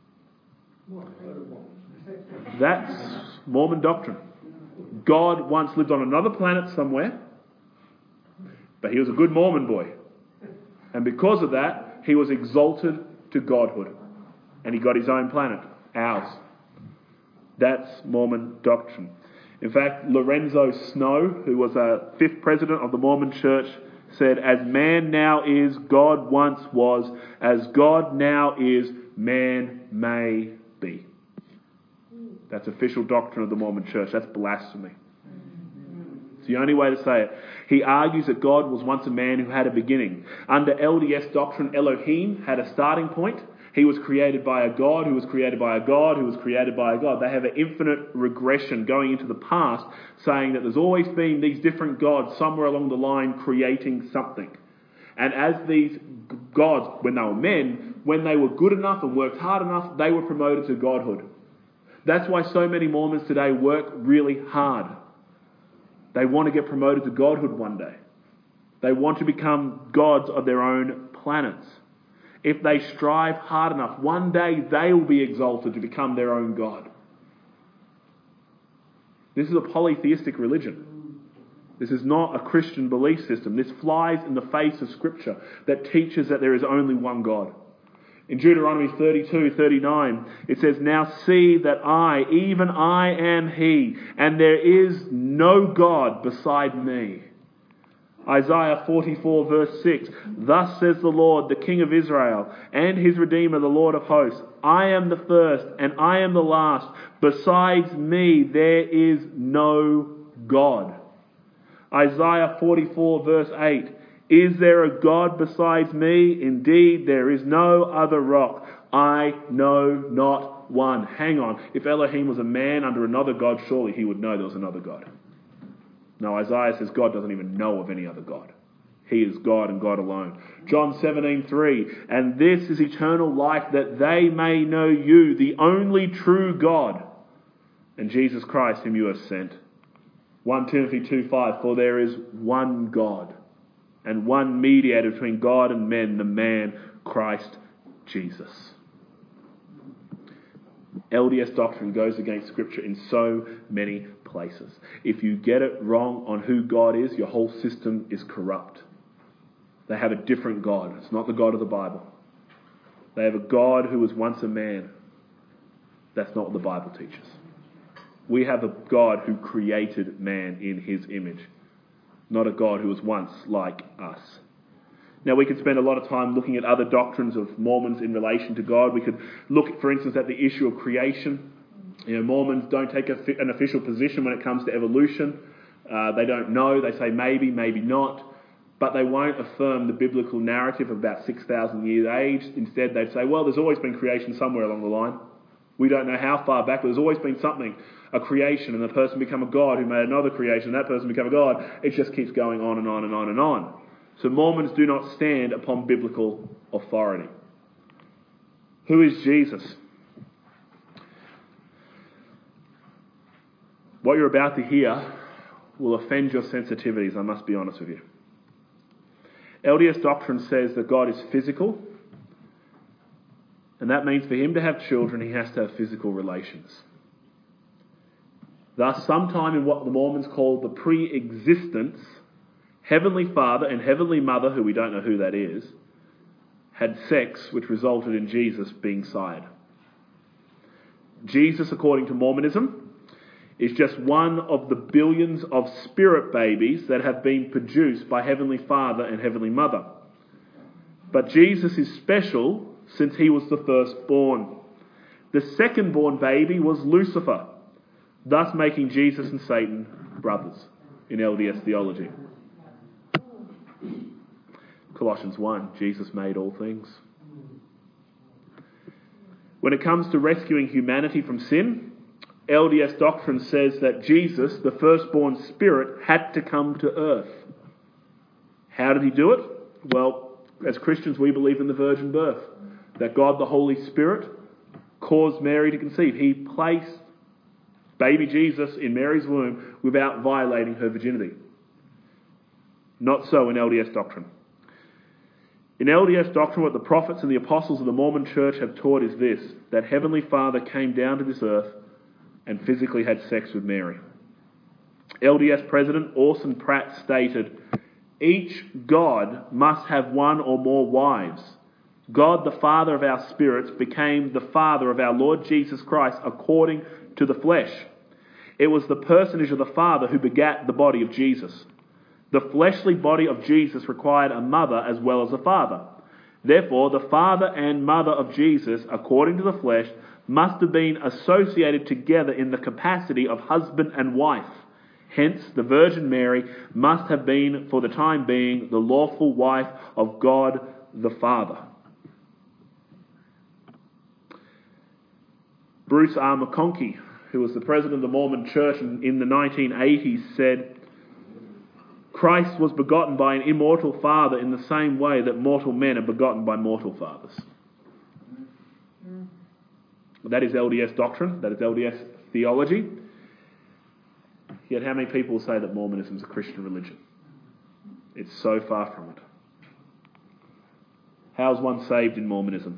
That's Mormon doctrine. God once lived on another planet somewhere, but he was a good Mormon boy. And because of that, he was exalted to godhood. And he got his own planet, ours. That's Mormon doctrine. In fact, Lorenzo Snow, who was a fifth president of the Mormon Church, said, as man now is, God once was. As God now is, man may be. That's official doctrine of the Mormon Church. That's blasphemy. It's the only way to say it. He argues that God was once a man who had a beginning. Under L D S doctrine, Elohim had a starting point. He was created by a God who was created by a God who was created by a God. They have an infinite regression going into the past, saying that there's always been these different gods somewhere along the line creating something. And as these gods, when they were men, when they were good enough and worked hard enough, they were promoted to godhood. That's why so many Mormons today work really hard. They want to get promoted to godhood one day. They want to become gods of their own planets. If they strive hard enough, one day they will be exalted to become their own God. This is a polytheistic religion. This is not a Christian belief system. This flies in the face of Scripture that teaches that there is only one God. In Deuteronomy thirty-two thirty-nine, it says, now see that I, even I am He, and there is no God beside me. Isaiah forty-four verse six, thus says the Lord, the King of Israel, and his Redeemer, the Lord of hosts, I am the first, and I am the last. Besides me, there is no God. Isaiah forty-four verse eight, is there a God besides me? Indeed, there is no other rock. I know not one. Hang on. If Elohim was a man under another God, surely he would know there was another God. No, Isaiah says God doesn't even know of any other God. He is God and God alone. John seventeen three, and this is eternal life, that they may know you, the only true God, and Jesus Christ whom you have sent. First Timothy two five, for there is one God, and one mediator between God and men, the man Christ Jesus. L D S doctrine goes against Scripture in so many places. If you get it wrong on who God is, your whole system is corrupt. They have a different God. It's not the God of the Bible. They have a God who was once a man. That's not what the Bible teaches. We have a God who created man in his image, not a God who was once like us. Now, we could spend a lot of time looking at other doctrines of Mormons in relation to God. We could look, for instance, at the issue of creation. You know, Mormons don't take a, an official position when it comes to evolution. Uh, they don't know. They say maybe, maybe not. But they won't affirm the biblical narrative of about six thousand years age. Instead, they'd say, well, there's always been creation somewhere along the line. We don't know how far back, but there's always been something, a creation, and the person become a god who made another creation, and that person become a god. It just keeps going on and on and on and on. So Mormons do not stand upon biblical authority. Who is Jesus? What you're about to hear will offend your sensitivities, I must be honest with you. L D S doctrine says that God is physical, and that means for him to have children, he has to have physical relations. Thus, sometime in what the Mormons call the pre-existence, Heavenly Father and Heavenly Mother, who we don't know who that is, had sex, which resulted in Jesus being sired. Jesus, according to Mormonism, is just one of the billions of spirit babies that have been produced by Heavenly Father and Heavenly Mother. But Jesus is special since he was the firstborn. The second-born baby was Lucifer, thus making Jesus and Satan brothers in L D S theology. Colossians one, Jesus made all things. When it comes to rescuing humanity from sin, L D S doctrine says that Jesus, the firstborn spirit, had to come to earth. How did he do it? Well, as Christians, we believe in the virgin birth. That God, the Holy Spirit, caused Mary to conceive. He placed baby Jesus in Mary's womb without violating her virginity. Not so in L D S doctrine. In L D S doctrine, what the prophets and the apostles of the Mormon Church have taught is this, that Heavenly Father came down to this earth and physically had sex with Mary. L D S President Orson Pratt stated, each God must have one or more wives. God, the Father of our spirits, became the Father of our Lord Jesus Christ according to the flesh. It was the personage of the Father who begat the body of Jesus. The fleshly body of Jesus required a mother as well as a father. Therefore, the father and mother of Jesus, according to the flesh, must have been associated together in the capacity of husband and wife. Hence, the Virgin Mary must have been, for the time being, the lawful wife of God the Father. Bruce R. McConkie, who was the president of the Mormon Church in the nineteen eighties, said, Christ was begotten by an immortal father in the same way that mortal men are begotten by mortal fathers. That is L D S doctrine. That is L D S theology. Yet how many people say that Mormonism is a Christian religion? It's so far from it. How is one saved in Mormonism?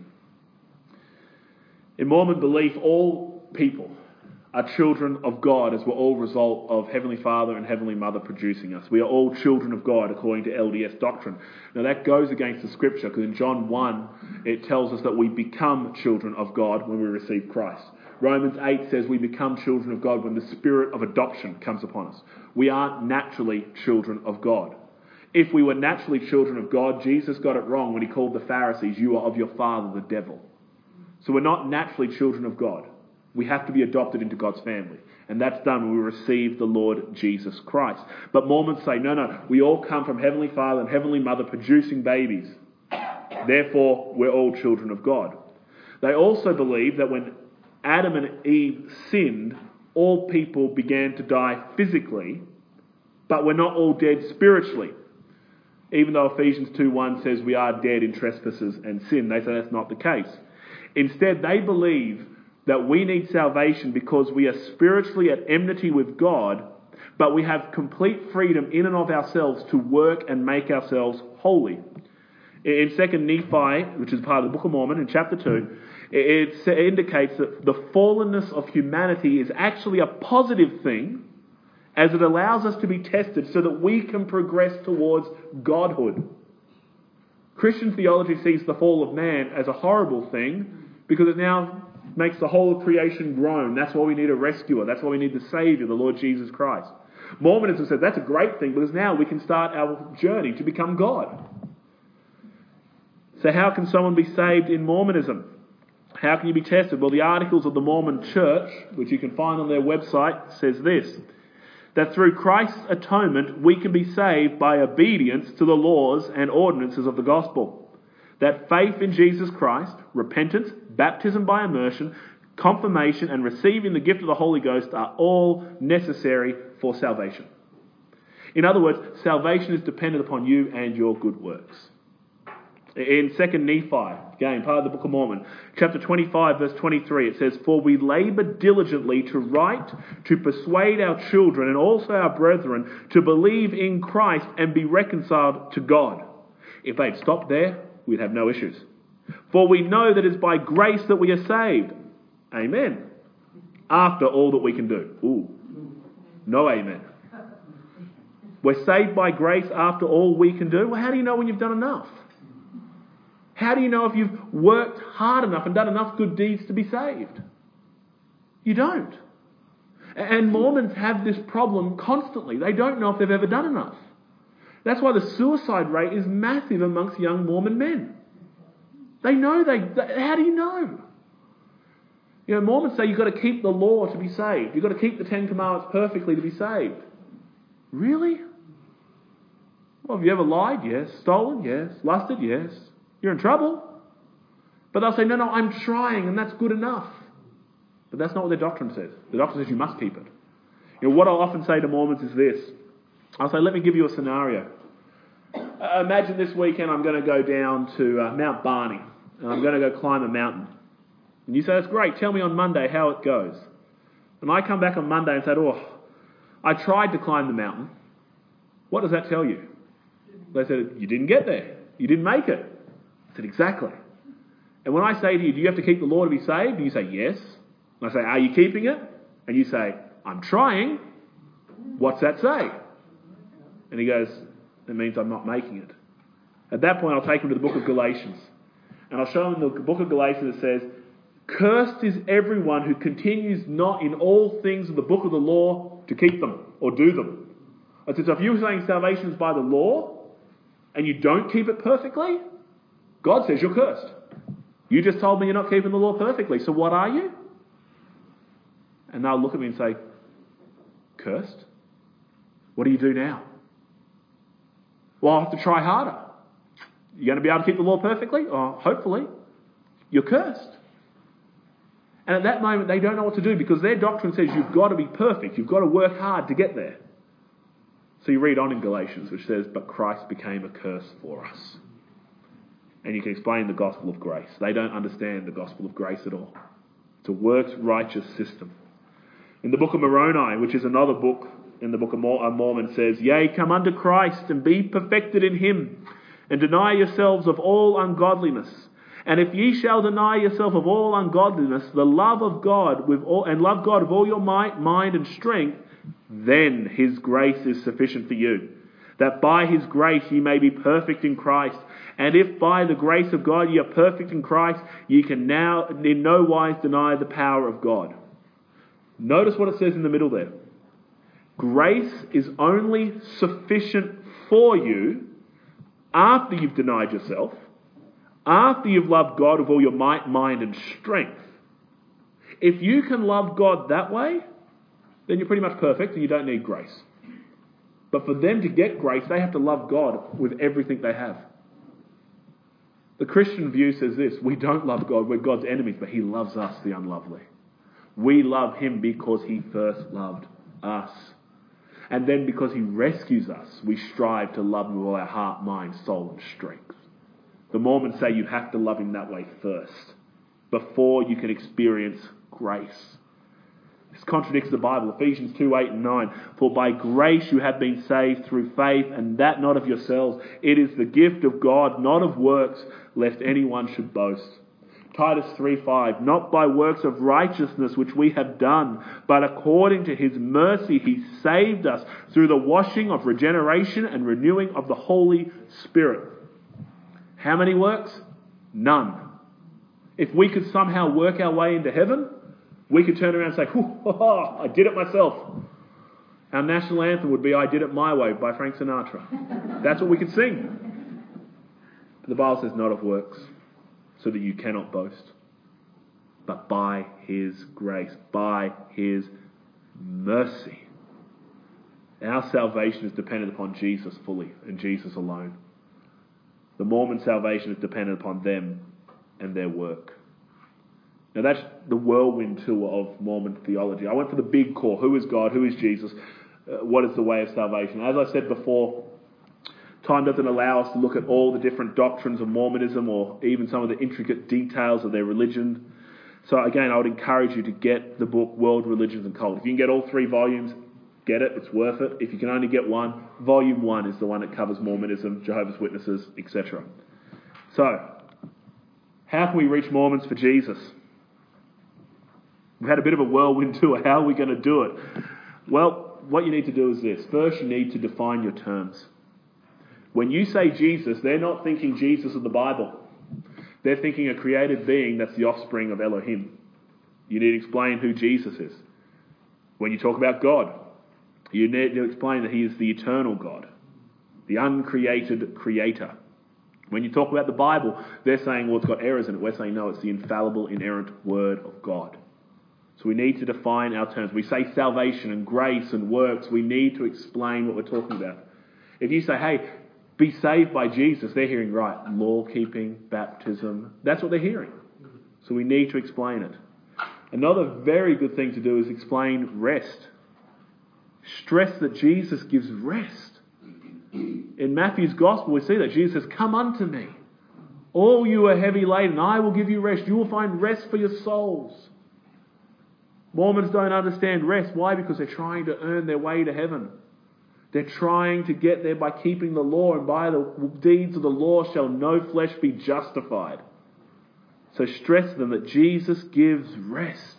In Mormon belief, all people are children of God, as we're all result of Heavenly Father and Heavenly Mother producing us. We are all children of God according to L D S doctrine. Now that goes against the scripture, because in John one it tells us that we become children of God when we receive Christ. Romans eight says we become children of God when the spirit of adoption comes upon us. We aren't naturally children of God. If we were naturally children of God, Jesus got it wrong when he called the Pharisees, you are of your father the devil. So we're not naturally children of God. We have to be adopted into God's family. And that's done when we receive the Lord Jesus Christ. But Mormons say, no, no, we all come from Heavenly Father and Heavenly Mother producing babies. Therefore, we're all children of God. They also believe that when Adam and Eve sinned, all people began to die physically, but we're not all dead spiritually. Even though Ephesians two one says we are dead in trespasses and sin, they say that's not the case. Instead, they believe that we need salvation because we are spiritually at enmity with God, but we have complete freedom in and of ourselves to work and make ourselves holy. In Second Nephi, which is part of the Book of Mormon, in chapter two, it indicates that the fallenness of humanity is actually a positive thing, as it allows us to be tested so that we can progress towards godhood. Christian theology sees the fall of man as a horrible thing because it now makes the whole of creation groan. That's why we need a rescuer. That's why we need the Saviour, the Lord Jesus Christ. Mormonism says that's a great thing because now we can start our journey to become God. So how can someone be saved in Mormonism? How can you be tested? Well, the Articles of the Mormon Church, which you can find on their website, says this: that through Christ's atonement we can be saved by obedience to the laws and ordinances of the gospel. That faith in Jesus Christ, repentance, baptism by immersion, confirmation and receiving the gift of the Holy Ghost are all necessary for salvation. In other words, salvation is dependent upon you and your good works. In Second Nephi, again, part of the Book of Mormon, chapter twenty-five, verse twenty-three, it says, "For we labour diligently to write, to persuade our children and also our brethren to believe in Christ and be reconciled to God." If they'd stopped there, we'd have no issues. "For we know that it's by grace that we are saved." Amen. After all that we can do. Ooh. No amen. We're saved by grace after all we can do. Well, how do you know when you've done enough? How do you know if you've worked hard enough and done enough good deeds to be saved? You don't. And Mormons have this problem constantly. They don't know if they've ever done enough. That's why the suicide rate is massive amongst young Mormon men. They know they... they how do you know? You know, Mormons say you've got to keep the law to be saved. You've got to keep the Ten Commandments perfectly to be saved. Really? Well, have you ever lied? Yes. Stolen? Yes. Lusted? Yes. You're in trouble. But they'll say, no, no, I'm trying and that's good enough. But that's not what their doctrine says. The doctrine says you must keep it. You know, what I'll often say to Mormons is this. I'll say, let me give you a scenario. Uh, imagine this weekend I'm going to go down to uh, Mount Barney and I'm going to go climb a mountain. And you say, that's great. Tell me on Monday how it goes. And I come back on Monday and say, oh, I tried to climb the mountain. What does that tell you? They said, you didn't get there. You didn't make it. I said, exactly. And when I say to you, do you have to keep the law to be saved? And you say, yes. And I say, are you keeping it? And you say, I'm trying. What's that say? And he goes, it means I'm not making it. At that point, I'll take him to the book of Galatians. And I'll show him the book of Galatians that says, cursed is everyone who continues not in all things of the book of the law to keep them or do them. I said, so if you're saying salvation is by the law and you don't keep it perfectly, God says you're cursed. You just told me you're not keeping the law perfectly, so what are you? And they'll look at me and say, cursed? What do you do now? Well, I'll have to try harder. You're going to be able to keep the law perfectly? Oh, hopefully. You're cursed. And at that moment, they don't know what to do because their doctrine says you've got to be perfect. You've got to work hard to get there. So you read on in Galatians, which says, but Christ became a curse for us. And you can explain the gospel of grace. They don't understand the gospel of grace at all. It's a works righteous system. In the book of Moroni, which is another book in the book of Mormon, says, yea, come unto Christ and be perfected in him, and deny yourselves of all ungodliness. And if ye shall deny yourself of all ungodliness, the love of God with all, and love God with all your might, mind, and strength, then his grace is sufficient for you, that by his grace ye may be perfect in Christ. And if by the grace of God ye are perfect in Christ, ye can now in no wise deny the power of God. Notice what it says in the middle there. Grace is only sufficient for you after you've denied yourself, after you've loved God with all your might, mind, and strength. If you can love God that way, then you're pretty much perfect and you don't need grace. But for them to get grace, they have to love God with everything they have. The Christian view says this, we don't love God, we're God's enemies, but he loves us, the unlovely. We love him because he first loved us. And then because he rescues us, we strive to love him with all our heart, mind, soul, and strength. The Mormons say you have to love him that way first, before you can experience grace. This contradicts the Bible. Ephesians two, eight and nine. For by grace you have been saved through faith, and that not of yourselves. It is the gift of God, not of works, lest anyone should boast. Titus three, five. Not by works of righteousness which we have done, but according to his mercy he saved us through the washing of regeneration and renewing of the Holy Spirit. How many works? None. If we could somehow work our way into heaven, we could turn around and say, Hoo, ha, ha, I did it myself. Our national anthem would be I Did It My Way by Frank Sinatra. That's what we could sing. The Bible says not of works, so that you cannot boast, but by his grace, by his mercy. Our salvation is dependent upon Jesus fully and Jesus alone. The Mormon salvation is dependent upon them and their work. Now that's the whirlwind tour of Mormon theology. I went for the big core. Who is God? Who is Jesus? Uh, what is the way of salvation? As I said before, time doesn't allow us to look at all the different doctrines of Mormonism or even some of the intricate details of their religion. So again, I would encourage you to get the book World Religions and Cults. If you can get all three volumes, get it. It's worth it. If you can only get one, volume one is the one that covers Mormonism, Jehovah's Witnesses, et cetera. So, how can we reach Mormons for Jesus? We've had a bit of a whirlwind tour. How are we going to do it? Well, what you need to do is this. First, you need to define your terms. When you say Jesus, they're not thinking Jesus of the Bible. They're thinking a created being that's the offspring of Elohim. You need to explain who Jesus is. When you talk about God, you need to explain that he is the eternal God, the uncreated creator. When you talk about the Bible, they're saying, well, it's got errors in it. We're saying, no, it's the infallible, inerrant word of God. So we need to define our terms. We say salvation and grace and works. We need to explain what we're talking about. If you say, hey, be saved by Jesus, they're hearing, right, law-keeping, baptism. That's what they're hearing. So we need to explain it. Another very good thing to do is explain rest. Stress that Jesus gives rest. In Matthew's Gospel, we see that Jesus says, come unto me, all you are heavy laden, I will give you rest. You will find rest for your souls. Mormons don't understand rest. Why? Because they're trying to earn their way to heaven. They're trying to get there by keeping the law, and by the deeds of the law shall no flesh be justified. So stress them that Jesus gives rest.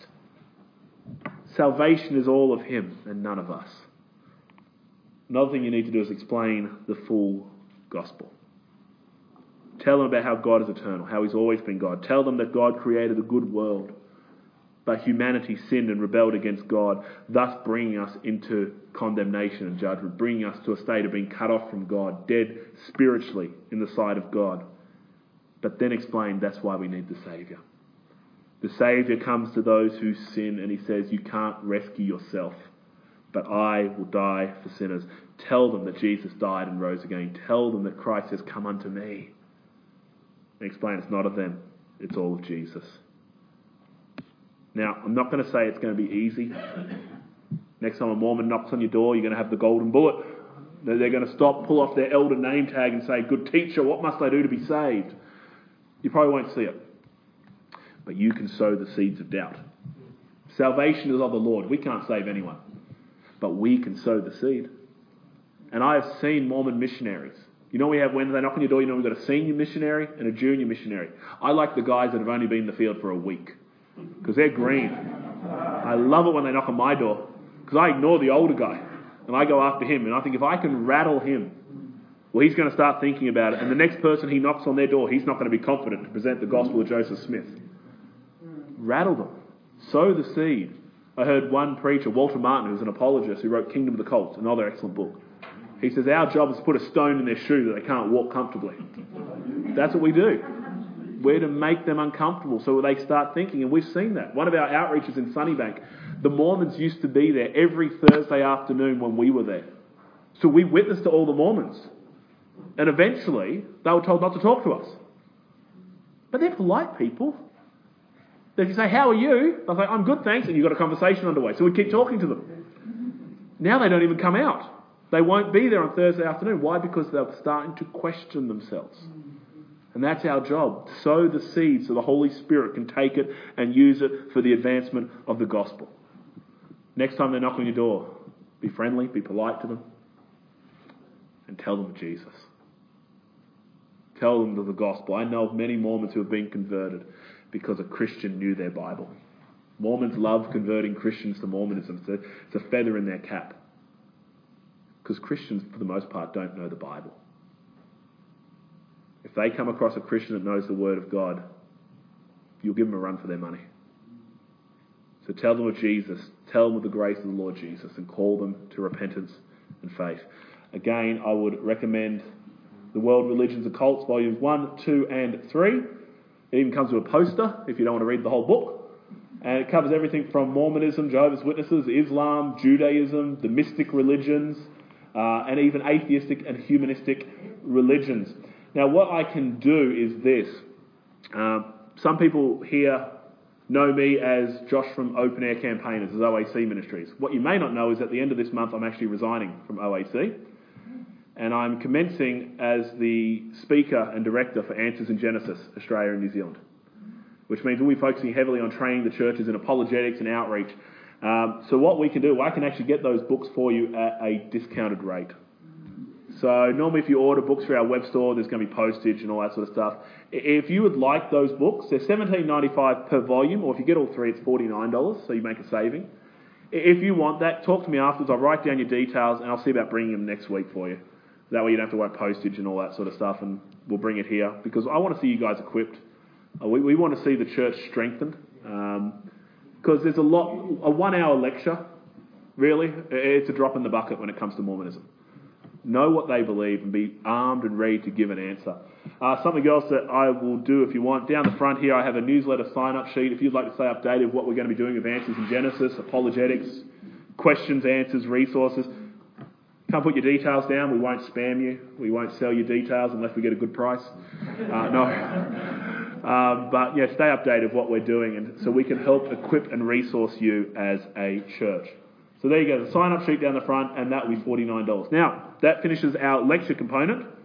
Salvation is all of him and none of us. Another thing you need to do is explain the full gospel. Tell them about how God is eternal, how he's always been God. Tell them that God created a good world, but humanity sinned and rebelled against God, thus bringing us into condemnation and judgment, bringing us to a state of being cut off from God, dead spiritually in the sight of God. But then explain that's why we need the Saviour. The Saviour comes to those who sin, and he says, you can't rescue yourself, but I will die for sinners. Tell them that Jesus died and rose again. Tell them that Christ says, come unto me. And explain it's not of them, it's all of Jesus. Now, I'm not going to say it's going to be easy. Next time a Mormon knocks on your door, you're going to have the golden bullet. They're going to stop, pull off their elder name tag and say, good teacher, what must I do to be saved? You probably won't see it. But you can sow the seeds of doubt. Salvation is of the Lord. We can't save anyone. But we can sow the seed. And I have seen Mormon missionaries. You know we have, when they knock on your door, you know we've got a senior missionary and a junior missionary. I like the guys that have only been in the field for a week. Because they're green. I love it when they knock on my door. Because I ignore the older guy. And I go after him. And I think if I can rattle him, well, he's going to start thinking about it. And the next person he knocks on their door, he's not going to be confident to present the gospel of Joseph Smith. Rattle them. Sow the seed. I heard one preacher, Walter Martin, who's an apologist, who wrote Kingdom of the Cults, another excellent book. He says, our job is to put a stone in their shoe that they can't walk comfortably. That's what we do. We're to make them uncomfortable so they start thinking, and we've seen that. One of our outreaches in Sunnybank, the Mormons used to be there every Thursday afternoon when we were there. So we witnessed to all the Mormons. And eventually, they were told not to talk to us. But they're polite people. If you say, how are you? They'll say, I'm good, thanks. And you've got a conversation underway. So we keep talking to them. Now they don't even come out. They won't be there on Thursday afternoon. Why? Because they're starting to question themselves. And that's our job. Sow the seed so the Holy Spirit can take it and use it for the advancement of the gospel. Next time they knock on your door, be friendly, be polite to them, and tell them of Jesus. Tell them of the gospel. I know of many Mormons who have been converted because a Christian knew their Bible. Mormons love converting Christians to Mormonism. It's a, it's a feather in their cap. Because Christians, for the most part, don't know the Bible. If they come across a Christian that knows the Word of God, you'll give them a run for their money. So tell them of Jesus. Tell them of the grace of the Lord Jesus and call them to repentance and faith. Again, I would recommend The World Religions and Cults, volumes one, two, and three. It even comes with a poster if you don't want to read the whole book. And it covers everything from Mormonism, Jehovah's Witnesses, Islam, Judaism, the mystic religions, uh, and even atheistic and humanistic religions. Now, what I can do is this. Um, some people here know me as Josh from Open Air Campaigners, as O A C Ministries. What you may not know is at the end of this month, I'm actually resigning from O A C. And I'm commencing as the speaker and director for Answers in Genesis, Australia and New Zealand, which means we'll be focusing heavily on training the churches in apologetics and outreach. Um, so what we can do, I can actually get those books for you at a discounted rate. So normally if you order books through our web store, there's going to be postage and all that sort of stuff. If you would like those books, they're seventeen dollars ninety-five per volume, or if you get all three, it's forty-nine dollars, so you make a saving. If you want that, talk to me afterwards. I'll write down your details, and I'll see about bringing them next week for you. That way you don't have to worry postage and all that sort of stuff, and we'll bring it here, because I want to see you guys equipped. Uh, we, we want to see the church strengthened, because um, there's a lot, a one-hour lecture, really, it's a drop in the bucket when it comes to Mormonism. Know what they believe and be armed and ready to give an answer. Uh, something else that I will do if you want, down the front here I have a newsletter sign-up sheet. If you'd like to stay updated with what we're going to be doing with Answers in Genesis, apologetics, questions, answers, resources, come put your details down. We won't spam you. We won't sell you details unless we get a good price. Uh, no. Um, but yeah, stay updated with what we're doing, and so we can help equip and resource you as a church. So there you go, the sign-up sheet down the front, and that will be forty-nine dollars. Now, that finishes our lecture component.